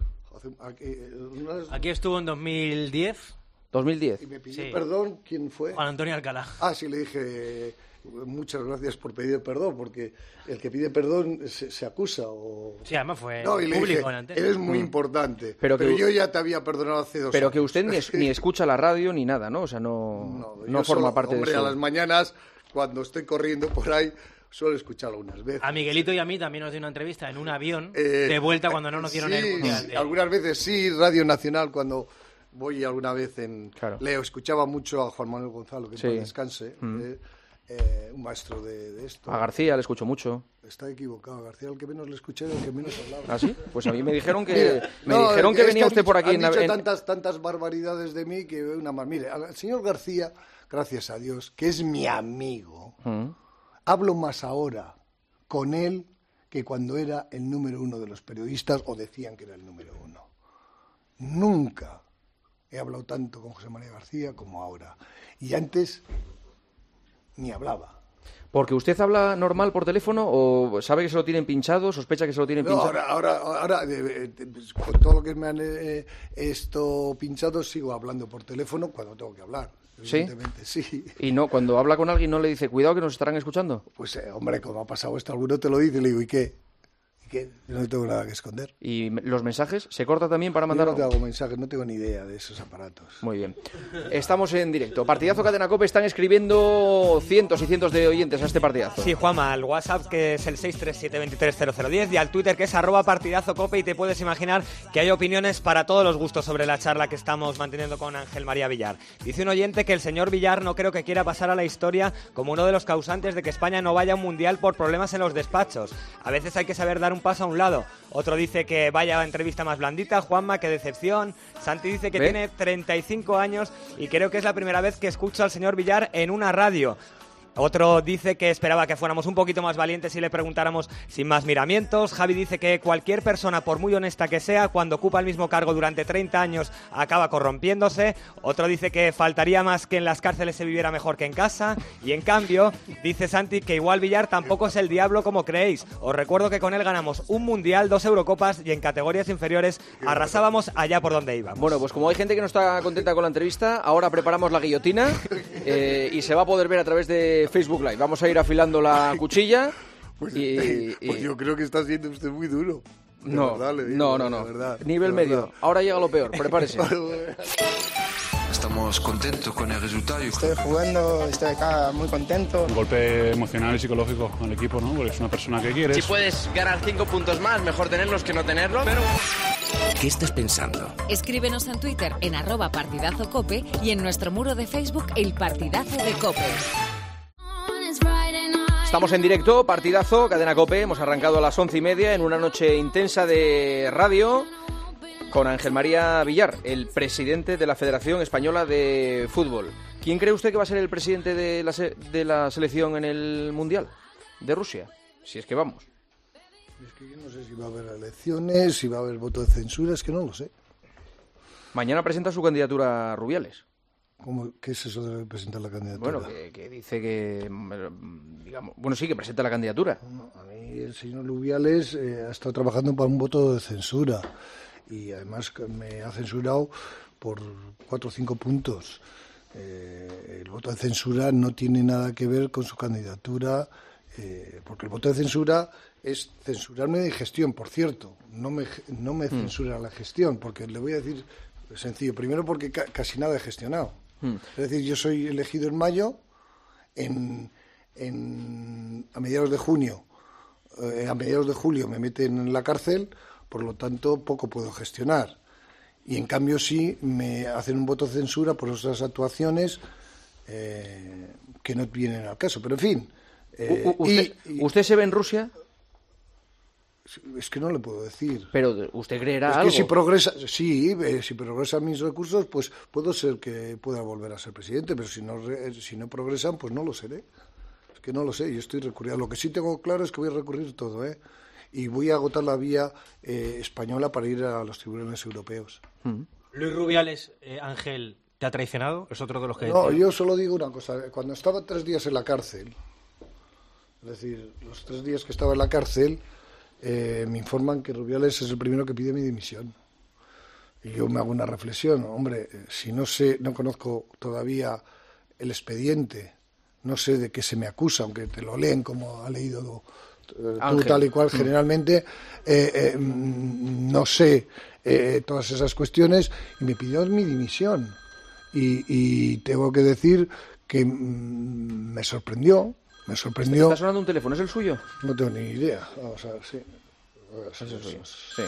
Aquí estuvo en dos mil diez. dos mil diez. Y me pidió sí. perdón, ¿quién fue? Juan Antonio Alcalá. Ah, sí, le dije, muchas gracias por pedir perdón, porque el que pide perdón se, se acusa o... Sí, además fue no, y le público dije, en antena. eres muy importante, pero, que, pero yo ya te había perdonado hace dos pero años. Pero que usted ni, es, ni escucha la radio ni nada, ¿no? O sea, no, no, no forma solo, parte hombre, de eso. Hombre, a las mañanas, cuando estoy corriendo por ahí, suelo escucharlo unas veces. A Miguelito y a mí también nos dio una entrevista en un avión eh, de vuelta cuando no nos dieron sí, el mundial. Sí, algunas veces sí, Radio Nacional, cuando voy alguna vez en... Claro. Leo, escuchaba mucho a Juan Manuel Gonzalo, que sí. en paz descanse, mm. eh, eh, un maestro de, de esto. A García le escucho mucho. Está equivocado, a García el que menos le escuché, el que menos hablaba. ¿Ah, sí? Pues a mí me dijeron que Mira, me no, dijeron que es venía que usted dicho, por aquí. Han en, dicho en... tantas, tantas barbaridades de mí que una más. Mire, al señor García, gracias a Dios, que es mi amigo, mm. hablo más ahora con él que cuando era el número uno de los periodistas o decían que era el número uno. Nunca he hablado tanto con José María García como ahora. Y antes ni hablaba. ¿Porque usted habla normal por teléfono o sabe que se lo tienen pinchado, sospecha que se lo tienen no, pinchado? Ahora, ahora, ahora de, de, de, con todo lo que me han eh, esto pinchado, sigo hablando por teléfono cuando tengo que hablar. ¿Sí? Sí. Y no, cuando habla con alguien no le dice, cuidado que nos estarán escuchando. Pues, eh, hombre, como ha pasado esto, alguno te lo dice y le digo, ¿y qué? ¿Qué? No tengo nada que esconder. ¿Y los mensajes? ¿Se corta también para mandar? Yo no te hago mensajes, no tengo ni idea de esos aparatos. Muy bien. Estamos en directo. Partidazo Cadena COPE, están escribiendo cientos y cientos de oyentes a este partidazo. Sí, Juanma, al WhatsApp que es el seis tres siete, veintitrés cero cero diez y al Twitter que es arroba partidazo cope, y te puedes imaginar que hay opiniones para todos los gustos sobre la charla que estamos manteniendo con Ángel María Villar. Dice un oyente que el señor Villar no creo que quiera pasar a la historia como uno de los causantes de que España no vaya a un mundial por problemas en los despachos. A veces hay que saber dar un paso a un lado. Otro dice que vaya entrevista más blandita. Juanma, qué decepción. Santi dice que ¿Ve? tiene treinta y cinco años y creo que es la primera vez que escucho al señor Villar en una radio. Otro dice que esperaba que fuéramos un poquito más valientes y le preguntáramos sin más miramientos. Javi dice que cualquier persona, por muy honesta que sea, cuando ocupa el mismo cargo durante treinta años, acaba corrompiéndose. Otro dice que faltaría más que en las cárceles se viviera mejor que en casa. Y en cambio, dice Santi que igual Villar tampoco es el diablo como creéis. Os recuerdo que con él ganamos un mundial, dos Eurocopas y en categorías inferiores arrasábamos allá por donde íbamos. Bueno, pues como hay gente que no está contenta con la entrevista, ahora preparamos la guillotina eh, y se va a poder ver a través de Facebook Live. Vamos a ir afilando la cuchilla. Pues, y, eh, y... pues yo creo que está siendo usted muy duro. De no, verdad, le digo, no, no, no. Verdad, Nivel medio. Ahora llega lo peor. Prepárese. Estamos contentos con el resultado. Estoy jugando, estoy acá muy contento. Un golpe emocional y psicológico al equipo, ¿no? Porque es una persona que quieres. Si puedes ganar cinco puntos más, mejor tenerlos que no tenerlos. Pero... ¿Qué estás pensando? Escríbenos en Twitter en arroba partidazo cope y en nuestro muro de Facebook El Partidazo de Cope. Estamos en directo, partidazo, Cadena COPE. Hemos arrancado a las once y media en una noche intensa de radio con Ángel María Villar, el presidente de la Federación Española de Fútbol. ¿Quién cree usted que va a ser el presidente de la, se- de la selección en el Mundial de Rusia? Si es que vamos. Es que yo no sé si va a haber elecciones, si va a haber voto de censura, es que no lo sé. Mañana presenta su candidatura a Rubiales. ¿Cómo, ¿Qué es eso de presentar la candidatura? Bueno, que, que dice que, digamos, bueno, sí, que presenta la candidatura. No, a mí el señor Rubiales eh, ha estado trabajando para un voto de censura y además me ha censurado por cuatro o cinco puntos. Eh, el voto de censura no tiene nada que ver con su candidatura, eh, porque el voto de censura es censurarme de gestión, por cierto. No me, no me mm. censura la gestión, porque le voy a decir sencillo. Primero, porque ca- casi nada he gestionado. Es decir, yo soy elegido en mayo, en, en, a mediados de junio, eh, a mediados de julio me meten en la cárcel, por lo tanto poco puedo gestionar. Y en cambio sí me hacen un voto de censura por otras actuaciones eh, que no vienen al caso. Pero en fin. Eh, U- usted, y, y, ¿Usted se ve en Rusia? Es que no le puedo decir. Pero usted creerá es algo. que si progresa, sí, eh, si progresan mis recursos, pues puedo ser que pueda volver a ser presidente, pero si no, si no progresan, pues no lo seré. Es que no lo sé, yo estoy recurriendo. Lo que sí tengo claro es que voy a recurrir todo, ¿eh? Y voy a agotar la vía eh, española para ir a los tribunales europeos. Mm. Luis Rubiales, eh, Ángel, ¿te ha traicionado? Es otro de los que... No, yo solo digo una cosa. Cuando estaba tres días en la cárcel, es decir, los tres días que estaba en la cárcel, Eh, me informan que Rubiales es el primero que pide mi dimisión. Y yo me hago una reflexión, hombre, si no sé, no conozco todavía el expediente, no sé de qué se me acusa, aunque te lo leen como ha leído eh, tú tal y cual generalmente, eh, eh, no sé eh, todas esas cuestiones, y me pidió mi dimisión. Y, y tengo que decir que mm, me sorprendió. Me sorprendió. ¿Está sonando un teléfono? ¿Es el suyo? No tengo ni idea. Vamos a ver, sí. A ver, sí, sí, sí.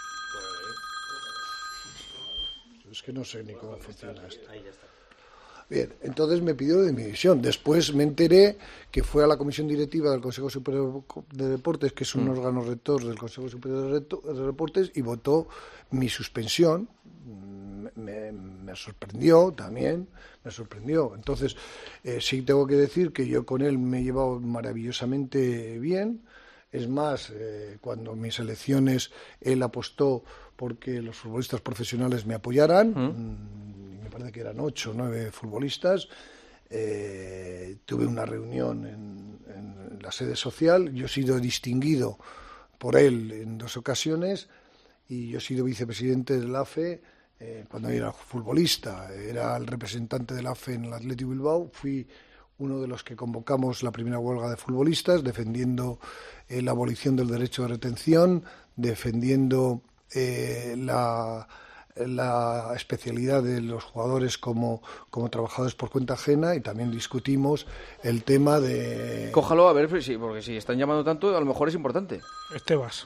Es que no sé ni cómo funciona esto. Bien, entonces me pidió de mi dimisión. Después me enteré que fue a la Comisión Directiva del Consejo Superior de Deportes, que es un mm. órgano rector del Consejo Superior de Deportes, y votó mi suspensión. Me, me sorprendió también, me sorprendió. Entonces, eh, sí tengo que decir que yo con él me he llevado maravillosamente bien. Es más, eh, cuando mis elecciones él apostó porque los futbolistas profesionales me apoyaran, ¿Mm? me parece que eran ocho o nueve futbolistas. Eh, tuve una reunión en, en la sede social, yo he sido distinguido por él en dos ocasiones y yo he sido vicepresidente de la A F E. Eh, cuando era futbolista, era el representante de la A F E en el Athletic Bilbao, fui uno de los que convocamos la primera huelga de futbolistas, defendiendo eh, la abolición del derecho de retención, defendiendo eh, la, la especialidad de los jugadores como, como trabajadores por cuenta ajena, y también discutimos el tema de... Cójalo, a ver, sí, porque si están llamando tanto, a lo mejor es importante. Estebas.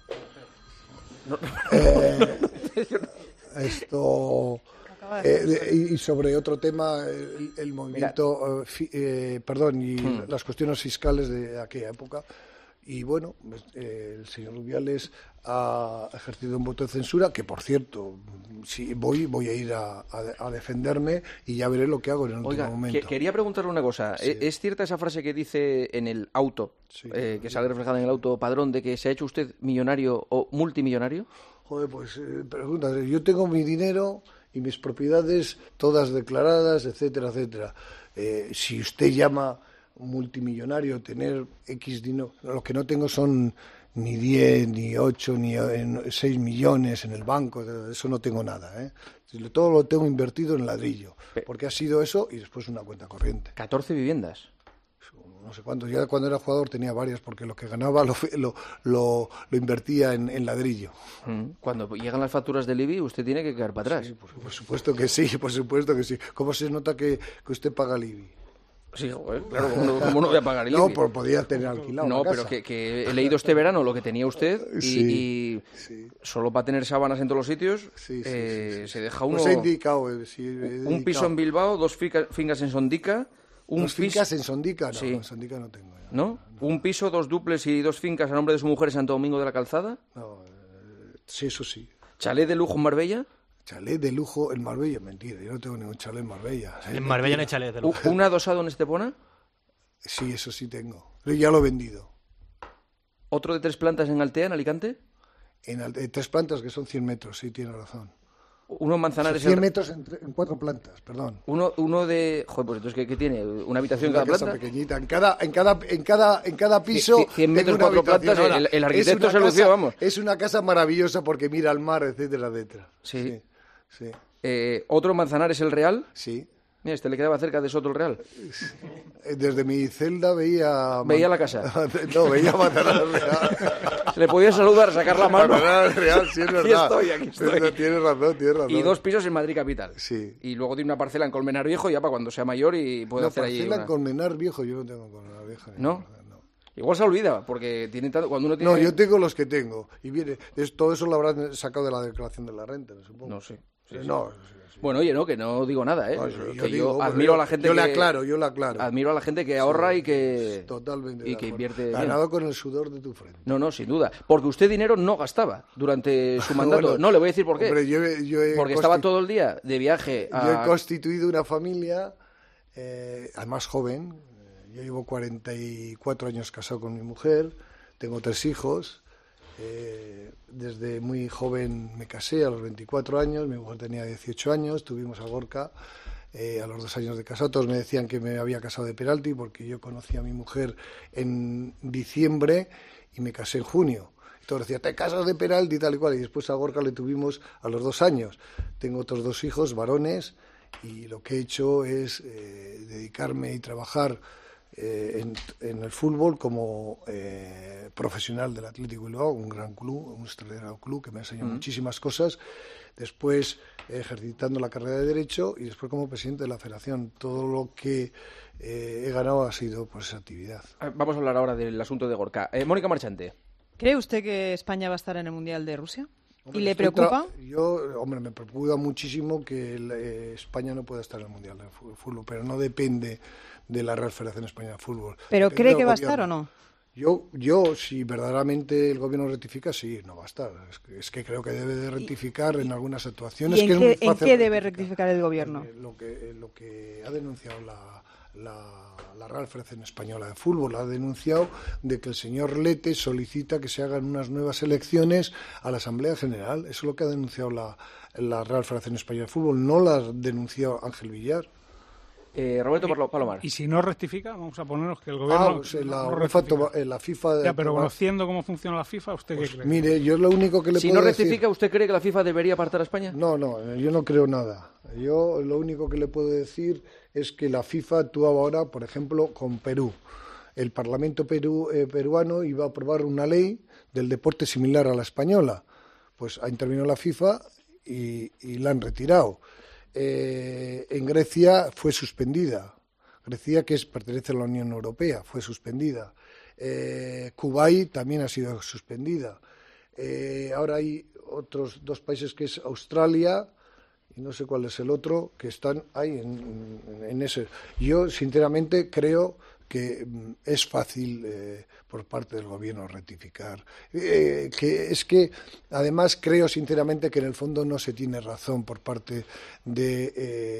No. Eh, esto... Eh, y sobre otro tema, el, el movimiento, eh, fi, eh, perdón, y hmm. las cuestiones fiscales de aquella época. Y bueno, eh, el señor Rubiales ha ejercido un voto de censura, que por cierto, si voy, voy a ir a, a, a defenderme y ya veré lo que hago en el Oiga, último momento. Que, quería preguntarle una cosa. Sí. ¿Es cierta esa frase que dice en el auto, sí, eh, que sale reflejada en el auto Padrón, de que se ha hecho usted millonario o multimillonario? Joder, pues eh, pregunta, yo tengo mi dinero y mis propiedades todas declaradas, etcétera, etcétera. Eh, si usted llama multimillonario tener X dinero, lo que no tengo son ni diez, ni ocho, ni seis millones en el banco, eso no tengo nada, ¿eh? Todo lo tengo invertido en ladrillo, porque ha sido eso y después una cuenta corriente. ¿catorce viviendas? No sé cuántos. Ya cuando era jugador tenía varias, porque lo que ganaba lo, lo, lo, lo invertía en, en ladrillo. Cuando llegan las facturas del I B I, usted tiene que quedar para atrás. Sí, por, por supuesto que sí, por supuesto que sí. ¿Cómo se nota que, que usted paga el I B I? Sí, joder, claro, ¿cómo no, cómo no voy a pagar el I B I? No, pues podía tener alquilado No, una pero casa. que, que he leído este verano lo que tenía usted y, sí, y sí. solo para tener sábanas en todos los sitios sí, sí, eh, sí, sí. se deja uno... Pues he indicado, eh, sí, he un indicado. piso en Bilbao, dos fica, fincas en Sondica... Un ¿Dos fincas en Sondica? No, sí. en Sondica no tengo. Ya. ¿No? ¿No? ¿Un piso, dos duples y dos fincas a nombre de su mujer en Santo Domingo de la Calzada? No, eh, sí, eso sí. ¿Chalet de lujo en Marbella? Chalet de lujo en Marbella, mentira, yo no tengo ningún chalet en Marbella. En Marbella no hay chalet de lujo. ¿Un adosado en Estepona? Sí, eso sí tengo. Pero ya lo he vendido. ¿Otro de tres plantas en Altea, en Alicante? En, en tres plantas, que son cien metros, sí, tiene razón. Uno en Manzanares... cien en... metros en, en cuatro plantas, perdón. Uno, uno de... Joder, pues entonces, ¿qué, qué tiene? ¿Una habitación en cada cada casa planta? Pequeñita. En cada, en cada, en cada, en cada piso... cien metros, cuatro plantas, Ahora, el, el arquitecto se lució, vamos. Es una casa maravillosa porque mira al mar, etcétera, etcétera. Sí. sí, sí. Eh, ¿Otro en Manzanares, el Real? Sí. Mira, este le quedaba cerca de Soto el Real. Desde mi celda veía... ¿Veía la casa? No, veía Manzanares Real. Le podía saludar, sacar la mano. Manzanares Real, sí, es verdad. Aquí estoy, aquí estoy. Tienes razón, tienes razón. Y dos pisos en Madrid Capital. Sí. Y luego tiene una parcela en Colmenar Viejo ya para cuando sea mayor y pueda no, hacer allí una... parcela en Colmenar Viejo, yo no tengo Colmenar Viejo. ¿No? ¿No? Igual se olvida, porque tiene tanto... Cuando uno tiene... No, yo tengo los que tengo. Y viene, es, todo eso lo habrán sacado de la declaración de la renta, ¿no? Supongo. No sé. Sí, sí. No, sí, sí. Bueno, oye, no, que no digo nada, ¿eh? No, yo, que yo, yo digo, admiro yo, a la gente yo que... le aclaro, yo le aclaro. Admiro a la gente que ahorra sí, y que... Totalmente. Y que invierte... Ganado con el sudor de tu frente. No, no, sin duda. Porque usted dinero no gastaba durante su mandato. Bueno, no, le voy a decir por qué. Hombre, yo, yo he porque estaba todo el día de viaje a... Yo he constituido una familia, eh, además joven. Yo llevo cuarenta y cuatro años casado con mi mujer. Tengo tres hijos. Eh, desde muy joven me casé, a los veinticuatro años, mi mujer tenía dieciocho años, tuvimos a Gorka eh, a los dos años de casado. Todos me decían que me había casado de penalti porque yo conocí a mi mujer en diciembre y me casé en junio. Todos decían, te casas de penalti y tal y cual, y después a Gorka le tuvimos a los dos años. Tengo otros dos hijos, varones, y lo que he hecho es eh, dedicarme y trabajar Eh, en, en el fútbol como eh, profesional del Atlético Bilbao, un gran club, un extraordinario club que me ha enseñado mm. muchísimas cosas, después eh, ejercitando la carrera de Derecho y después como presidente de la Federación. Todo lo que eh, he ganado ha sido por esa actividad. Vamos a hablar ahora del asunto de Gorka. Eh, Mónica Marchante. ¿Cree usted que España va a estar en el Mundial de Rusia? Hombre, ¿Y le preocupa? Yo, hombre, me preocupa muchísimo que el, eh, España no pueda estar en el Mundial de Fútbol, pero no depende de la Real Federación Española de Fútbol. ¿Pero depende cree que va gobierno. a estar o no? Yo, yo, si verdaderamente el gobierno rectifica, sí, no va a estar. Es que, es que creo que debe de rectificar en algunas situaciones. ¿Y en, que qué, es muy en fácil qué debe rectificar el gobierno? Eh, lo, que, eh, lo que ha denunciado la, la, la Real Federación Española de Fútbol, ha denunciado de que el señor Lete solicita que se hagan unas nuevas elecciones a la Asamblea General. Eso es lo que ha denunciado la, la Real Federación Española de Fútbol. No la ha denunciado Ángel Villar. Eh, Roberto Palomar. Y si no rectifica, vamos a ponernos que el gobierno... Ah, pues la, no UEFA toma, la FIFA... Ya, pero toma... conociendo cómo funciona la FIFA, ¿usted pues, qué cree? Mire, yo lo único que le si puedo no rectifica, decir... ¿usted cree que la FIFA debería apartar a España? No, no, yo no creo nada. Yo lo único que le puedo decir es que la FIFA actuaba ahora, por ejemplo, con Perú. El Parlamento Perú, eh, peruano iba a aprobar una ley del deporte similar a la española. Pues ha intervenido la FIFA y, y la han retirado. Eh, en Grecia fue suspendida. Grecia, que es, pertenece a la Unión Europea, fue suspendida. Eh, Kuwait también ha sido suspendida. Eh, ahora hay otros dos países, que es Australia y no sé cuál es el otro, que están ahí en, en, en ese. Yo, sinceramente, creo que es fácil eh, por parte del gobierno rectificar. Eh, que es que, además, creo sinceramente que en el fondo no se tiene razón por parte de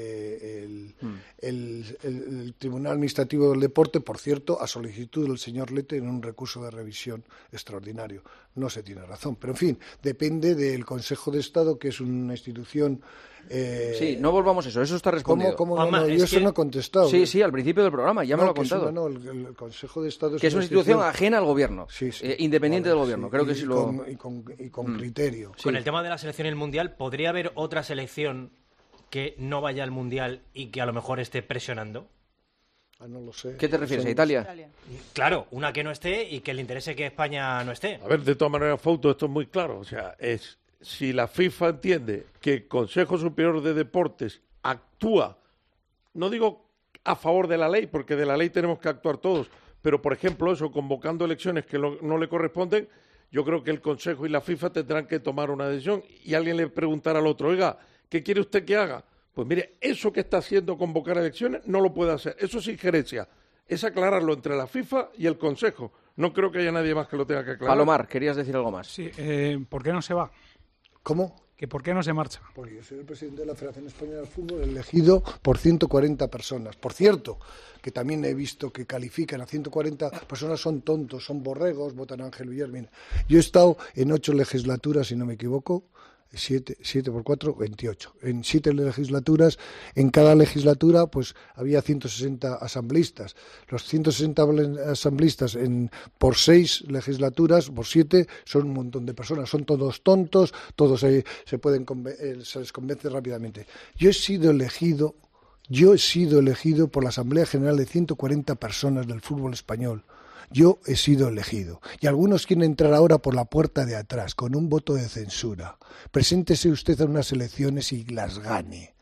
eh, el, mm. el, el, el Tribunal Administrativo del Deporte, por cierto, a solicitud del señor Lete en un recurso de revisión extraordinario. No se tiene razón. Pero, en fin, depende del Consejo de Estado, que es una institución... Eh, sí, no volvamos a eso, eso está respondido. ¿Cómo, cómo no, no, yo eso que... no he contestado. Sí, sí, al principio del programa, ya no, me lo ha contado. Es una, no, el, el Consejo de Estado es que es una institución, institución ajena al gobierno, sí, sí. Eh, independiente vale, del gobierno. Sí. Creo y, que sí lo... con, y con, y con mm. criterio. Con sí. el tema de la selección y el Mundial, ¿podría haber otra selección que no vaya al Mundial y que a lo mejor esté presionando? Ah, no lo sé. ¿Qué te refieres? ¿A Italia? Italia? Claro, una que no esté y que le interese que España no esté. A ver, de todas maneras, Fausto, esto es muy claro. O sea, es si la FIFA entiende que el Consejo Superior de Deportes actúa, no digo a favor de la ley, porque de la ley tenemos que actuar todos, pero, por ejemplo, eso, convocando elecciones que lo, no le corresponden, yo creo que el Consejo y la FIFA tendrán que tomar una decisión y alguien le preguntará al otro, oiga, ¿qué quiere usted que haga? Pues mire, eso que está haciendo convocar elecciones no lo puede hacer. Eso es injerencia. Es aclararlo entre la FIFA y el Consejo. No creo que haya nadie más que lo tenga que aclarar. Palomar, ¿querías decir algo más? Sí, eh, ¿por qué no se va? ¿Cómo? ¿Que por qué no se marcha? Porque yo soy el presidente de la Federación Española de Fútbol, elegido por ciento cuarenta personas. Por cierto, que también he visto que califican a ciento cuarenta personas, son tontos, son borregos, votan a Ángel Villar. Mira, yo he estado en ocho legislaturas, si no me equivoco, siete, siete por cuatro, veintiocho. En siete legislaturas, en cada legislatura, pues había ciento sesenta asambleístas. Los ciento sesenta asambleístas en, por seis legislaturas, por siete, son un montón de personas. Son todos tontos, todos eh, se pueden eh, se les convence rápidamente. Yo he sido elegido, yo he sido elegido por la Asamblea General de ciento cuarenta personas del fútbol español. Yo he sido elegido. Y algunos quieren entrar ahora por la puerta de atrás, con un voto de censura. Preséntese usted a unas elecciones y las gane.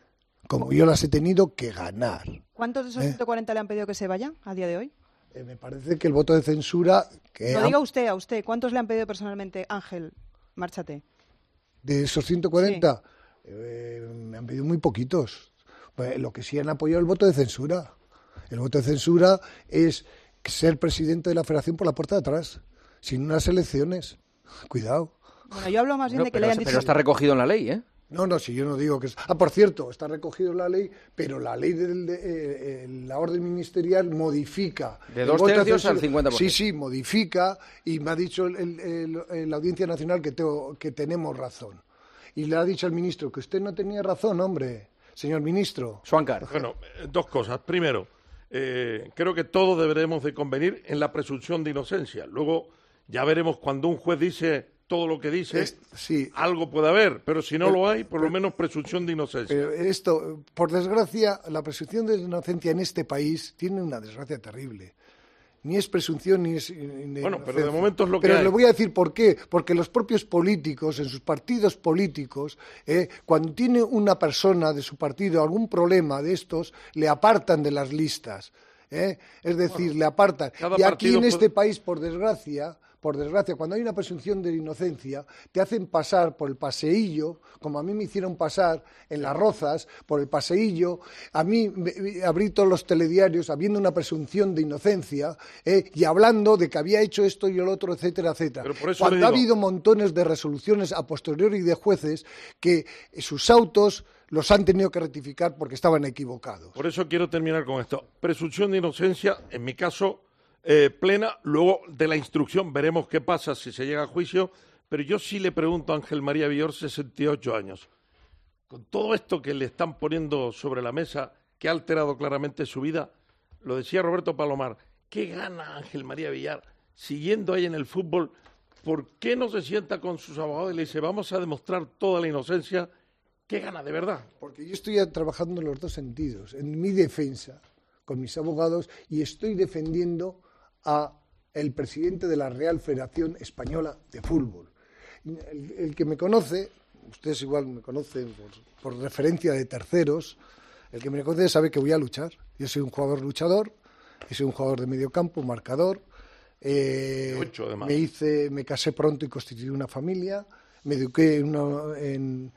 Como yo las he tenido que ganar. ¿Cuántos de esos ¿Eh? ciento cuarenta le han pedido que se vaya a día de hoy? Eh, me parece que el voto de censura... Que Lo ha... diga usted, a usted. ¿Cuántos le han pedido personalmente? Ángel, márchate. ¿De esos ciento cuarenta? Sí. Eh, me han pedido muy poquitos. Pues, lo que sí han apoyado el voto de censura. El voto de censura es... ser presidente de la federación por la puerta de atrás, sin unas elecciones. Cuidado. Bueno, yo hablo más bien no, de que pero, le hayan dicho... Pero está recogido en la ley, ¿eh? No, no, si yo no digo que... Es... Ah, por cierto, está recogido en la ley, pero la ley de, de eh, la orden ministerial modifica... De dos tercios al cincuenta por ciento. Sí, sí, modifica, y me ha dicho el, el, el, el, la Audiencia Nacional que, tengo, que tenemos razón. Y le ha dicho al ministro que usted no tenía razón, hombre, señor ministro. Suáncar. Bueno, dos cosas. Primero, Eh, creo que todos deberemos de convenir en la presunción de inocencia. Luego ya veremos cuando un juez dice todo lo que dice, es, sí. algo puede haber, pero si no pero, lo hay, por lo menos presunción de inocencia. Pero esto, por desgracia, la presunción de inocencia en este país tiene una desgracia terrible. Ni es presunción ni es... Ni bueno, pero de momento es lo pero que hay. Pero le voy a decir por qué. Porque los propios políticos, en sus partidos políticos, eh, cuando tiene una persona de su partido algún problema de estos, le apartan de las listas. Eh. Es decir, bueno, le apartan. Y aquí en este puede... país, por desgracia... Por desgracia, cuando hay una presunción de inocencia, te hacen pasar por el paseillo, como a mí me hicieron pasar en Las Rozas, por el paseillo. A mí me, abrí todos los telediarios habiendo una presunción de inocencia eh, y hablando de que había hecho esto y el otro, etcétera, etcétera. Pero por eso cuando digo... ha habido montones de resoluciones a posteriori de jueces que sus autos los han tenido que rectificar porque estaban equivocados. Por eso quiero terminar con esto. Presunción de inocencia, en mi caso... Eh, plena, luego de la instrucción veremos qué pasa si se llega a juicio, pero yo sí le pregunto a Ángel María Villar, sesenta y ocho años, con todo esto que le están poniendo sobre la mesa, que ha alterado claramente su vida. Lo decía Roberto Palomar, ¿qué gana Ángel María Villar siguiendo ahí en el fútbol? ¿Por qué no se sienta con sus abogados y le dice, vamos a demostrar toda la inocencia? ¿Qué gana de verdad? Porque yo estoy trabajando en los dos sentidos, en mi defensa con mis abogados, y estoy defendiendo a el presidente de la Real Federación Española de Fútbol. El, el que me conoce, ustedes igual me conocen por, por referencia de terceros, el que me conoce sabe que voy a luchar. Yo soy un jugador luchador, yo soy un jugador de medio campo, marcador. Eh, Ocho, además. me hice, me casé pronto y constituí una familia. Me eduqué en, una, en,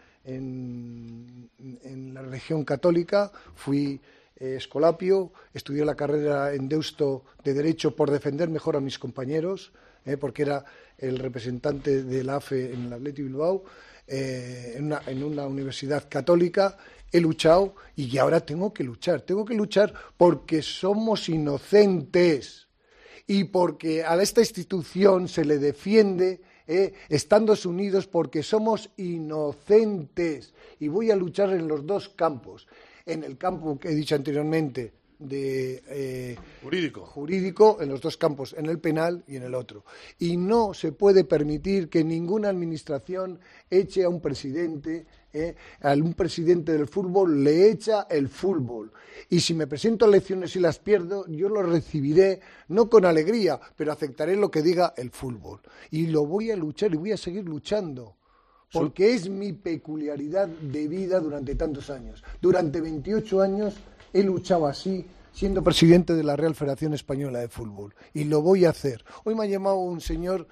en, en la religión católica. Fui eh, escolapio, estudié la carrera en Deusto de Derecho por defender mejor a mis compañeros, eh, porque era el representante de la A F E en el Athletic Bilbao, eh, en, una, en una universidad católica. He luchado y ahora tengo que luchar. Tengo que luchar porque somos inocentes y porque a esta institución se le defiende eh, estando unidos, porque somos inocentes. Y voy a luchar en los dos campos. En el campo que he dicho anteriormente, de eh, jurídico. jurídico, en los dos campos, en el penal y en el otro. Y no se puede permitir que ninguna administración eche a un presidente, eh, a un presidente del fútbol le echa el fútbol. Y si me presento a elecciones y las pierdo, yo lo recibiré, no con alegría, pero aceptaré lo que diga el fútbol. Y lo voy a luchar y voy a seguir luchando. Porque es mi peculiaridad de vida durante tantos años. Durante veintiocho años he luchado así, siendo presidente de la Real Federación Española de Fútbol. Y lo voy a hacer. Hoy me ha llamado un señor,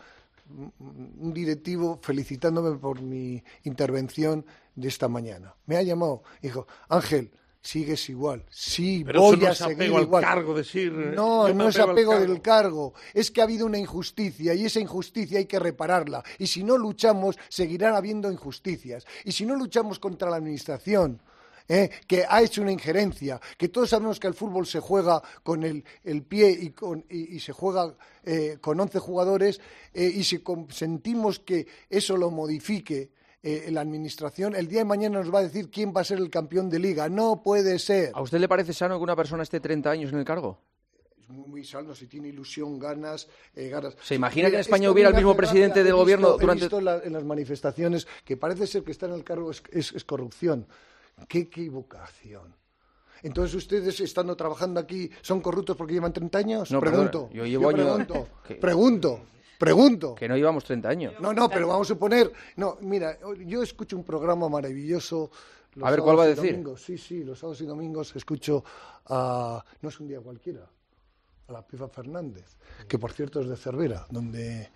un directivo, felicitándome por mi intervención de esta mañana. Me ha llamado y dijo, Ángel, sigues igual. Sí, pero voy eso no a es seguir apego igual. al cargo, decir, no, yo me no es apego al apego cargo. del cargo. Es que ha habido una injusticia y esa injusticia hay que repararla. Y si no luchamos, seguirán habiendo injusticias. Y si no luchamos contra la administración, Eh, que ha hecho una injerencia, que todos sabemos que el fútbol se juega con el, el pie y, con, y, y se juega eh, con once jugadores, eh, y si consentimos que eso lo modifique eh, la administración, el día de mañana nos va a decir quién va a ser el campeón de liga. No puede ser. ¿A usted le parece sano que una persona esté treinta años en el cargo? Es muy, muy sano, si tiene ilusión, ganas, eh, ganas. ¿Se imagina Mira, que en España esto hubiera el me mismo hace presidente gracia, del he gobierno visto, durante...? He visto la, en las manifestaciones que parece ser que estar en el cargo es, es, es corrupción. ¡Qué equivocación! Entonces, ¿ustedes estando trabajando aquí son corruptos porque llevan treinta años? No, pregunto. Perdona, yo llevo yo años... pregunto, ¿Qué? pregunto, pregunto. Que no llevamos treinta años. No, no, pero vamos a suponer... No, mira, yo escucho un programa maravilloso... Los A ver, ¿cuál va a sábados y decir? domingos. Sí, sí, los sábados y domingos escucho a... No es un día cualquiera, a la Pifa Fernández, que por cierto es de Cervera, donde...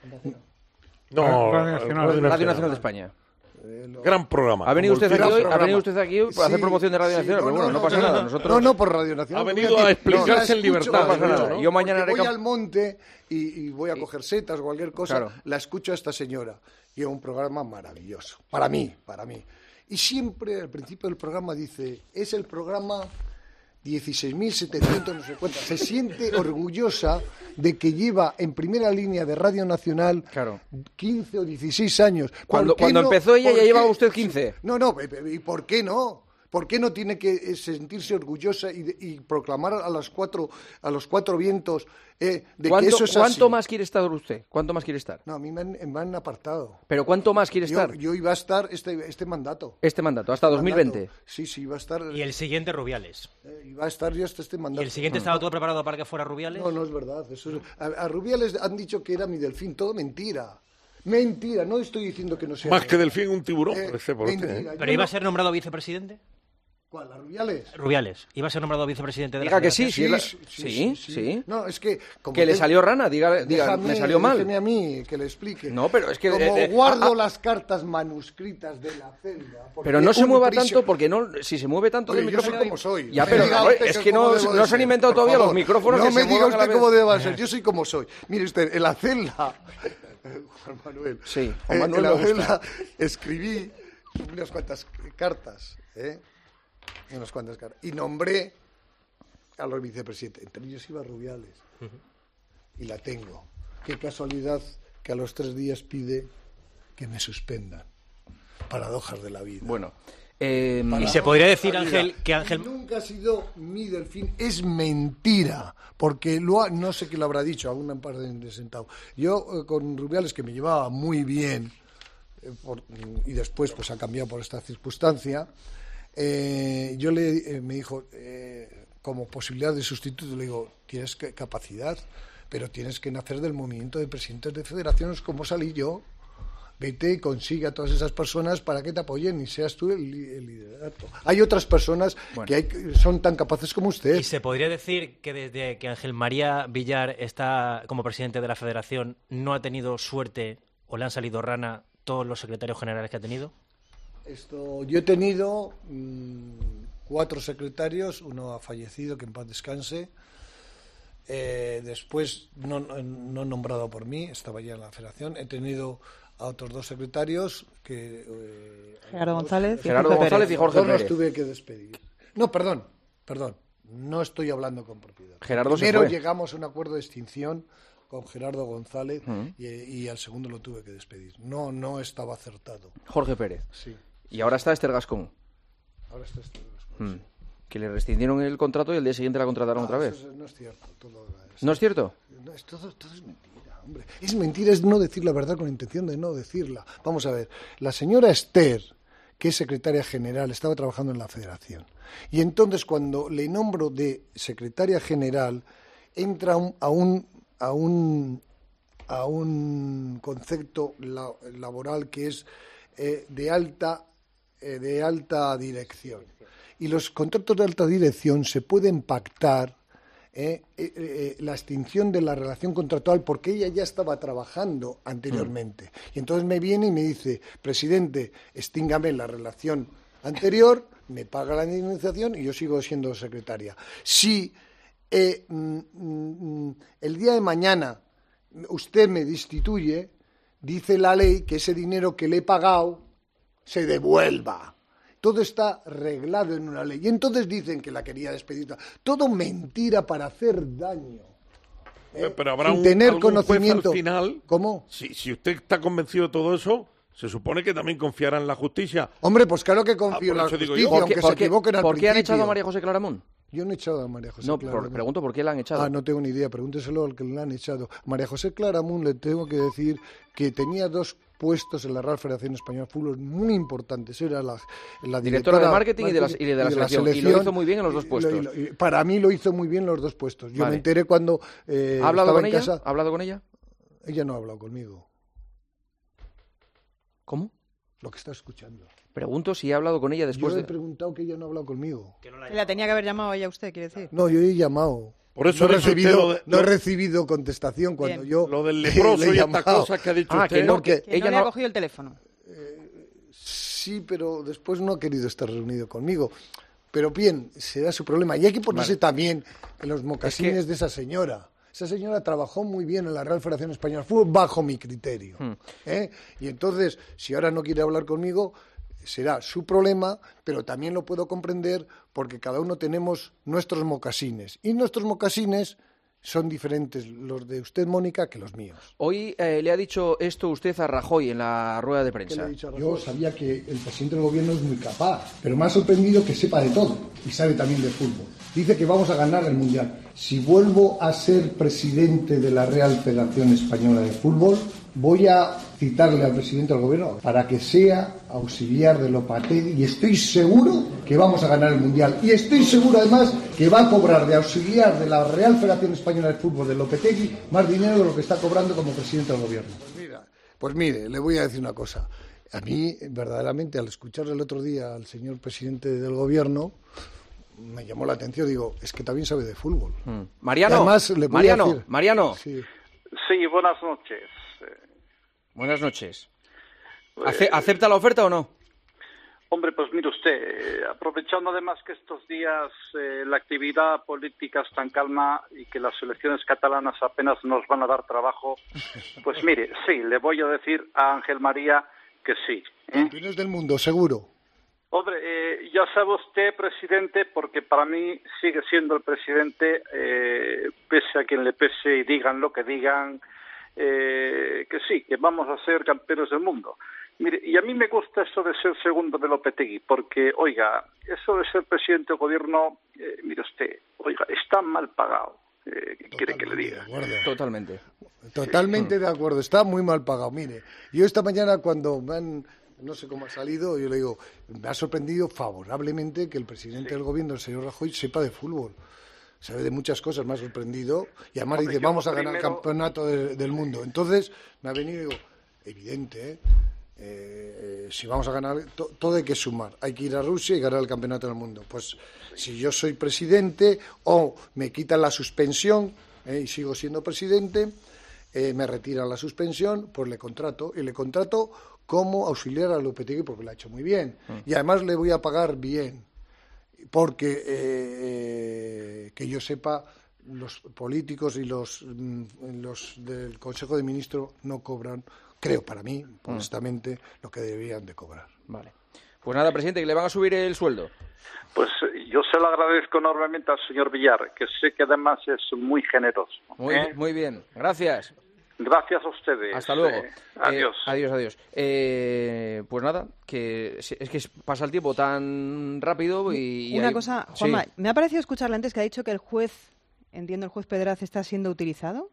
No, Radio Nacional, Radio Radio Nacional de España. Eh, lo- Gran programa. Ha venido usted Gran aquí hoy, ha programa. venido usted aquí para hacer Sí, promoción de Radio sí, Nacional, pero bueno, no, pasa no, nada. no, Nosotros... No, no por Radio Nacional. Ha voy venido aquí. a explicarse No, la en escucho, libertad, no pasa nada. ¿no? Yo mañana Porque haré voy camp- al monte y, y voy a coger setas o cualquier cosa, Claro. la escucho a esta señora. Y es un programa maravilloso. Para mí, para mí. Y siempre al principio del programa dice, es el programa dieciséis mil setecientos no sé cuánto. Se siente orgullosa de que lleva en primera línea de Radio Nacional Claro. quince o dieciséis años. ¿Por Cuando, qué cuando no? empezó ella ¿Por ya qué? llevaba usted quince. No, no, ¿y por qué no? ¿Por qué no tiene que eh, sentirse orgullosa y, de- y proclamar a las cuatro a los cuatro vientos eh, de que ¿Cuánto, eso es cuánto así? más quiere estar usted? ¿Cuánto más quiere estar? No, a mí me han, me han apartado. ¿Pero cuánto más quiere Yo, estar? yo iba a estar este, este mandato. Este mandato, hasta dos mil veinte. Mandato. Sí, sí, iba a estar. Y el siguiente, Rubiales. eh, iba a estar yo hasta este ¿Y mandato. el siguiente estaba todo preparado para que fuera Rubiales? No, no es verdad. Eso es- a, a Rubiales han dicho que era mi delfín. Todo mentira. Mentira. No estoy diciendo que no sea. Más que delfín, un tiburón. Eh, parece por este, mentira. ¿eh? ¿Pero Yo iba a no- ser nombrado vicepresidente? ¿Cuál? ¿A Rubiales? Rubiales. ¿Iba a ser nombrado vicepresidente de Diga la que sí, Federación? sí, es la- sí, sí. No, es que... como Que le te- salió rana, diga, diga Déjame, me salió mal. déjeme a mí que le explique. No, pero es que... Como eh, eh, guardo ah, ah, las cartas manuscritas de la celda... porque pero no se un mueva prisio- tanto, porque no, si se mueve tanto Oye, del yo soy micrófono... como soy. Ya, No pero me diga oye, usted es que que no, cómo debo de no se ser, han inventado por todavía favor. los micrófonos No que me se diga muevan a la usted vez. cómo debo ser, yo soy como soy. Mire usted, en la celda... Juan Manuel. Sí, Juan Eh, Manuel en la me gusta. celda escribí unas cuantas cartas, ¿eh? Unas cuantas cartas. Y nombré a los vicepresidentes. Entre ellos iba Rubiales. Y la tengo. Qué casualidad que a los tres días pide que me suspendan. Paradojas de la vida. Bueno, Eh, y se podría decir, Ángel, que Ángel... Nunca ha sido mi Delfín, es mentira, porque lo ha, no sé qué lo habrá dicho, aún un par de sentado. Yo eh, con Rubiales, que me llevaba muy bien, eh, por, y después pues ha cambiado por esta circunstancia, eh, yo le eh, me dijo, eh, como posibilidad de sustituto, le digo, tienes que, capacidad, pero tienes que nacer del movimiento de presidentes de federaciones como salí yo. Vete y consigue a todas esas personas para que te apoyen y seas tú el, el liderato. Hay otras personas bueno. que hay, son tan capaces como usted. ¿Y se podría decir que desde que Ángel María Villar está como presidente de la federación no ha tenido suerte o le han salido rana todos los secretarios generales que ha tenido? Esto, yo he tenido mmm, cuatro secretarios, uno ha fallecido, que en paz descanse. Eh, después, no, no nombrado por mí, estaba ya en la federación. He tenido a otros dos secretarios que eh, Gerardo González, Gerardo González y Jorge Pérez. Los tuve que despedir. No, perdón, perdón, no estoy hablando con propiedad. Gerardo Primero se fue. llegamos a un acuerdo de extinción con Gerardo González uh-huh. y, y al segundo lo tuve que despedir. No, no estaba acertado. Jorge Pérez. Sí. Y ahora está Esther Gascón. Ahora está Esther Gascón. Hmm. Sí. Que le rescindieron el contrato y el día siguiente la contrataron ah, otra vez. Eso no es cierto. Todo es, ¿No es cierto? No, es, todo, todo es mentira. Hombre, es mentira, es no decir la verdad con intención de no decirla. Vamos a ver, la señora Esther, que es secretaria general, estaba trabajando en la federación. Y entonces cuando le nombro de secretaria general, entra un, a, un, a, un, a un concepto la, laboral que es eh, de, alta, eh, de alta dirección. Y los contratos de alta dirección se pueden pactar Eh, eh, eh, la extinción de la relación contractual porque ella ya estaba trabajando anteriormente. Mm. Y entonces me viene y me dice, presidente, extíngame la relación anterior, me paga la indemnización y yo sigo siendo secretaria. Si eh, mm, mm, el día de mañana usted me destituye, dice la ley que ese dinero que le he pagado se devuelva. Todo está reglado en una ley. Y entonces dicen que la quería despedir. Todo mentira para hacer daño. ¿Eh? Pero habrá Sin un, tener conocimiento. Juez al final, ¿cómo? Si, si usted está convencido de todo eso, se supone que también confiará en la justicia. Hombre, pues claro que confío en ah, la justicia, justicia, aunque se equivoquen al ¿Por qué principio. han echado a María José Claramunt? Yo no he echado a María José no, Claramunt. No, pregunto por qué la han echado. Ah, no tengo ni idea, pregúnteselo al que la han echado. A María José Claramunt le tengo que decir que tenía dos puestos en la Real Federación Española de Fútbol muy importantes. Era la, la directora, directora de marketing, marketing y de la, y de la, y de selección. la selección. Y lo hizo muy bien en los dos puestos. Y lo, y lo, para mí lo hizo muy bien en los dos puestos. Yo vale. me enteré cuando eh, ¿Ha hablado estaba con en ella? casa. ¿Ha hablado con ella? Ella no ha hablado conmigo. ¿Cómo? Lo que está escuchando. Pregunto si ha hablado con ella después yo de... Yo he preguntado que ella no ha hablado conmigo. Que no la, la tenía que haber llamado a ella usted, quiere decir. No, yo he llamado. Por eso no, he recibido, de, no he recibido contestación cuando Bien. yo lo del leproso y esta cosa que ha dicho ah, usted. Que no, porque que ella no le no ha cogido el teléfono. Eh, sí, pero después no ha querido estar reunido conmigo. Pero bien, será su problema. Y hay que ponerse vale. también en los mocasines es que... de esa señora. Esa señora trabajó muy bien en la Real Federación Española de Fútbol bajo mi criterio. Hmm. ¿eh? Y entonces, si ahora no quiere hablar conmigo, será su problema, pero también lo puedo comprender porque cada uno tenemos nuestros mocasines. Y nuestros mocasines son diferentes los de usted, Mónica, que los míos. Hoy eh, le ha dicho esto usted a Rajoy en la rueda de prensa. ¿Qué le ha dicho a Rajoy? Yo sabía que el presidente del gobierno es muy capaz, pero me ha sorprendido que sepa de todo y sabe también de fútbol. Dice que vamos a ganar el Mundial. Si vuelvo a ser presidente de la Real Federación Española de Fútbol, voy a citarle al presidente del gobierno para que sea auxiliar de Lopetegui y estoy seguro que vamos a ganar el Mundial. Y estoy seguro además que va a cobrar de auxiliar de la Real Federación Española de Fútbol de Lopetegui más dinero de lo que está cobrando como presidente del gobierno. Pues mira, pues mire, le voy a decir una cosa. A mí, verdaderamente, al escuchar el otro día al señor presidente del gobierno, me llamó la atención, digo, es que también sabe de fútbol. Hmm. Mariano, además, le Mariano, decir, Mariano. Sí. sí, buenas noches. Buenas noches. ¿Ace- ¿Acepta la oferta o no? Hombre, pues mire usted, eh, aprovechando además que estos días eh, la actividad política está en calma y que las elecciones catalanas apenas nos van a dar trabajo, pues mire, sí, le voy a decir a Ángel María que sí. ¿eh? Campeones del mundo, seguro. Hombre, eh, ya sabe usted, presidente, porque para mí sigue siendo el presidente, eh, pese a quien le pese y digan lo que digan, eh, que sí, que vamos a ser campeones del mundo. Mire, y a mí me gusta eso de ser segundo de Lopetegui, porque, oiga, eso de ser presidente del gobierno, eh, mire usted, oiga, está mal pagado. Eh, ¿Qué quiere que le diga? Totalmente. Totalmente de acuerdo, está muy mal pagado. Mire, yo esta mañana cuando me han, no sé cómo ha salido, yo le digo, me ha sorprendido favorablemente que el presidente sí. del gobierno, el señor Rajoy, sepa de fútbol. Sabe de muchas cosas, me ha sorprendido. Y además Hombre, dice, vamos a ganar primero... el campeonato de, del mundo. Entonces, me ha venido y digo, evidente, ¿eh? Eh, eh, si vamos a ganar, to, todo hay que sumar, hay que ir a Rusia y ganar el campeonato del mundo. Pues si yo soy presidente o me quitan la suspensión eh, y sigo siendo presidente, eh, me retiran la suspensión, pues le contrato y le contrato como auxiliar a Lopetegui porque lo ha hecho muy bien mm. y además le voy a pagar bien porque eh, eh, que yo sepa, los políticos y los, los del Consejo de Ministros no cobran, creo para mí, honestamente, mm. lo que deberían de cobrar. Vale. Pues nada, presidente, que le van a subir el sueldo. Pues yo se lo agradezco enormemente al señor Villar, que sé que además es muy generoso. Muy, ¿eh? muy bien, gracias. Gracias a ustedes. Hasta luego. Eh, adiós. Eh, adiós, adiós. Eh, pues nada, que es que pasa el tiempo tan rápido y... Una hay... cosa, Juanma, sí. me ha parecido escucharle antes que ha dicho que el juez, entiendo el juez Pedraz, está siendo utilizado.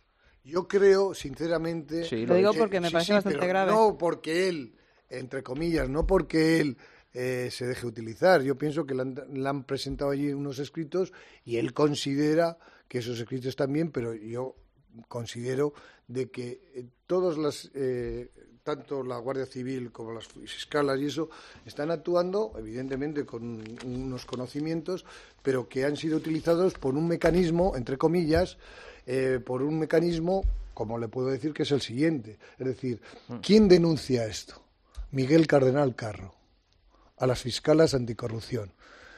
Yo creo, sinceramente... Sí, lo digo porque me parece sí, bastante pero grave. No porque él, entre comillas, no porque él eh, se deje utilizar. Yo pienso que le han, le han presentado allí unos escritos y él considera que esos escritos están bien, pero yo considero de que eh, todas las... Eh, tanto la Guardia Civil como las fiscalas y eso, están actuando, evidentemente, con unos conocimientos, pero que han sido utilizados por un mecanismo, entre comillas, eh, por un mecanismo, como le puedo decir, que es el siguiente. Es decir, ¿quién denuncia esto? Miguel Cardenal Carro, a las fiscalas anticorrupción.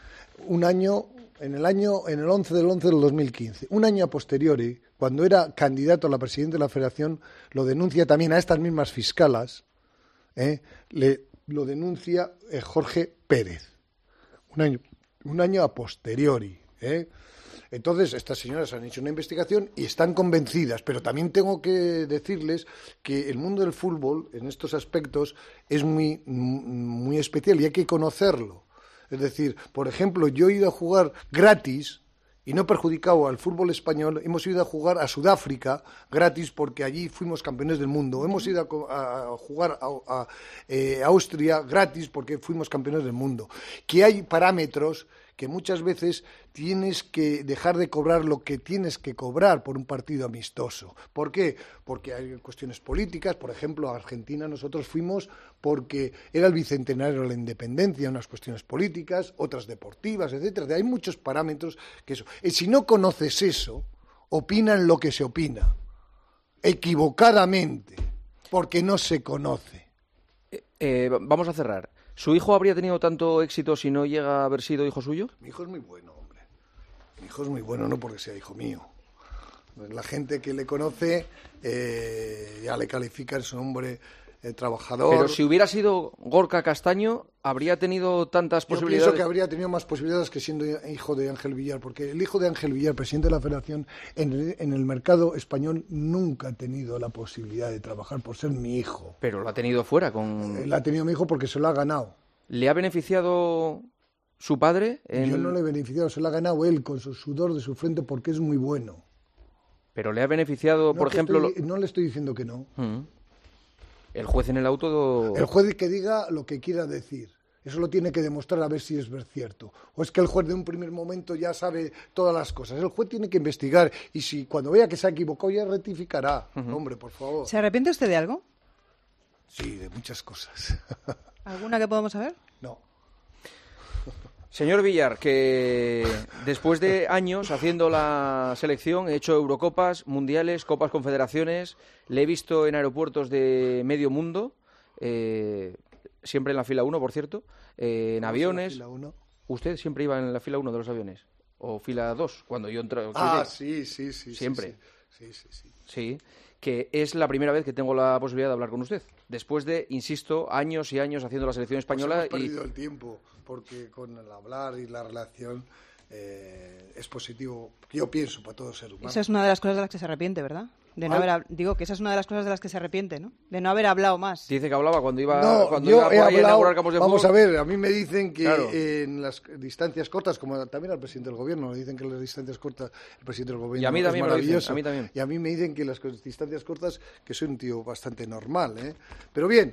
Un año, en el año, en el once del once del dos mil quince, un año a posteriori, cuando era candidato a la presidencia de la Federación, lo denuncia también a estas mismas fiscalas, ¿eh? Le, lo denuncia eh, Jorge Pérez. Un año, un año a posteriori, ¿eh? Entonces, estas señoras han hecho una investigación y están convencidas, pero también tengo que decirles que el mundo del fútbol, en estos aspectos, es muy, muy especial y hay que conocerlo. Es decir, por ejemplo, yo he ido a jugar gratis y no he perjudicado al fútbol español. Hemos ido a jugar a Sudáfrica gratis porque allí fuimos campeones del mundo. Hemos ido a, a jugar a, a eh, Austria gratis porque fuimos campeones del mundo. Que hay parámetros que muchas veces tienes que dejar de cobrar lo que tienes que cobrar por un partido amistoso. ¿Por qué? Porque hay cuestiones políticas. Por ejemplo, a Argentina nosotros fuimos porque era el bicentenario de la independencia, unas cuestiones políticas, otras deportivas, etcétera. Hay muchos parámetros que eso. Y si no conoces eso, opinan lo que se opina, equivocadamente, porque no se conoce. Eh, eh, vamos a cerrar. ¿Su hijo habría tenido tanto éxito si no llega a haber sido hijo suyo? Mi hijo es muy bueno, hombre. Mi hijo es muy bueno, no porque sea hijo mío. La gente que le conoce eh, ya le califica en su nombre eh, trabajador. Pero si hubiera sido Gorka Castaño, ¿habría tenido tantas Yo posibilidades? Yo pienso que habría tenido más posibilidades que siendo hijo de Ángel Villar, porque el hijo de Ángel Villar, presidente de la Federación, en el, en el mercado español nunca ha tenido la posibilidad de trabajar por ser mi hijo. Pero lo ha tenido fuera con... Él ha tenido mi hijo porque se lo ha ganado. ¿Le ha beneficiado su padre? En... Yo no le he beneficiado, se lo ha ganado él con su sudor de su frente porque es muy bueno. Pero le ha beneficiado, no por ejemplo... Estoy, no le estoy diciendo que no. Uh-huh. El juez en el auto... El juez que diga lo que quiera decir. Eso lo tiene que demostrar a ver si es cierto. O es que el juez de un primer momento ya sabe todas las cosas. El juez tiene que investigar y si cuando vea que se ha equivocado ya rectificará. Uh-huh. Hombre, por favor. ¿Se arrepiente usted de algo? Sí, de muchas cosas. ¿Alguna que podamos saber? No. Señor Villar, que después de años haciendo la selección, he hecho Eurocopas, Mundiales, Copas Confederaciones, le he visto en aeropuertos de medio mundo, eh, siempre en la fila uno, por cierto, eh, en aviones. ¿La fila uno? ¿Usted siempre iba en la fila uno de los aviones? ¿O fila dos? Cuando yo entré. Ah, sí, sí, sí. Siempre. Sí, sí, sí. Sí, que es la primera vez que tengo la posibilidad de hablar con usted. Después de, insisto, años y años haciendo la selección española. Pues hemos y perdido el tiempo, porque con el hablar y la relación eh, es positivo, yo pienso, para todo ser humano. Esa es una de las cosas de las que se arrepiente, ¿verdad? De no ¿Cuál? haber, digo que esa es una de las cosas de las que se arrepiente, ¿no? De no haber hablado más. Dice que hablaba cuando iba, No, cuando yo iba por he ahí a hablado, inaugurar campos de vamos fútbol. a ver, a mí me dicen que Claro. en las distancias cortas, como también al presidente del gobierno, le dicen que en las distancias cortas el presidente del gobierno Y a mí es también me lo dicen, maravilloso. a mí también. Y a mí me dicen que en las distancias cortas que soy un tío bastante normal, ¿eh? Pero bien...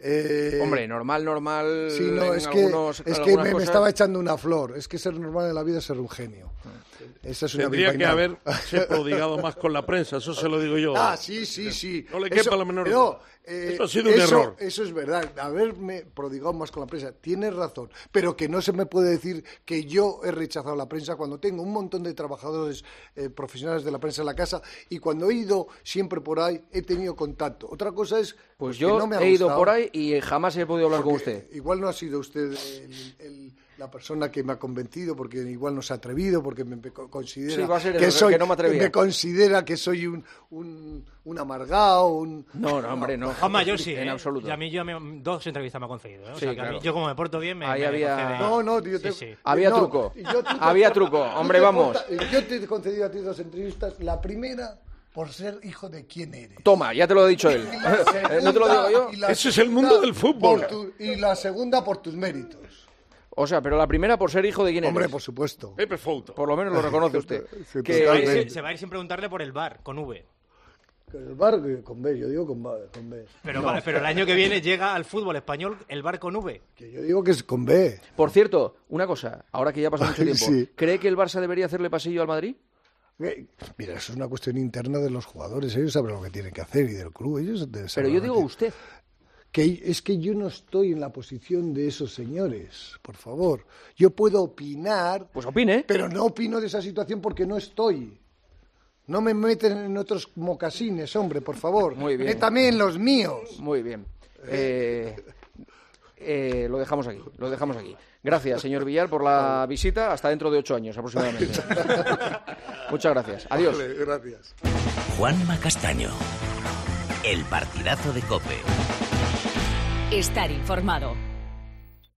Eh, Hombre, normal, normal. Sí, no, en es que, algunos- es que algunas me, me cosas. estaba echando una flor. Es que ser normal en la vida es ser un genio. Esa es una Tendría que bilbainada. haberse prodigado más con la prensa, eso se lo digo yo. Ah, sí, sí, sí. No le quepa Eso- la menor no, duda. eh, Eso ha sido un eso- error. Eso es verdad, haberme prodigado más con la prensa. Tienes razón, pero que no se me puede decir que yo he rechazado la prensa cuando tengo un montón de trabajadores eh, profesionales de la prensa en la casa y cuando he ido siempre por ahí he tenido contacto. Otra cosa es Pues que yo no me ha he ido gustado. por ahí y jamás he podido hablar con Porque usted. Igual no ha sido usted el- el- la persona que me ha convencido, porque igual no se ha atrevido, porque me me considera Sí, va a ser que eso, soy, que no me atrevía. me considera que soy un, un, un amargado, un... No, no, hombre, no. Juanma, yo sí, En ¿eh? absoluto. Y a mí yo me- dos entrevistas me ha concedido. ¿eh? O Sí, sea, que a mí- claro. yo como me porto bien me, Ahí me había- concede- No, no, yo te- Sí, sí. Había no, truco. yo te- Había truco. tú Hombre, te vamos. portas- Yo te he concedido a ti dos entrevistas. La primera, por ser hijo de quién eres. Toma, ya te lo ha dicho él. Y la segunda- ¿No te lo digo yo? y la Ese es el segunda mundo del fútbol. por tu- y la segunda por tus méritos. O sea, pero la primera por ser hijo de quién eres. Hombre, por supuesto. Pepe Fouto. Por lo menos lo reconoce usted. Sí, Que- Se va, a ir, totalmente. sin- se va a ir sin preguntarle por el bar, con V. El bar eh, con B, yo digo con, ba- con B. Pero, vale, pero el año que viene llega al fútbol español el bar con V. Que yo digo que es con B. Por cierto, una cosa, ahora que ya pasa mucho Ay, tiempo, sí. ¿cree que el Barça debería hacerle pasillo al Madrid? Eh, Mira, eso es una cuestión interna de los jugadores. Ellos saben lo que tienen que hacer y del club. Ellos deben Pero saber yo lo digo que- usted. Que es que yo no estoy en la posición de esos señores, por favor. Yo puedo opinar, Pues opine. pero no opino de esa situación porque no estoy. No me meten en otros mocasines, hombre, por favor. Muy bien. Métame en los míos. Muy bien. Eh, eh, lo dejamos aquí, lo dejamos aquí. Gracias, señor Villar, por la visita. Hasta dentro de ocho años aproximadamente. Muchas gracias. Adiós. Vale, gracias. Juanma Castaño. El partidazo de COPE. Estar informado.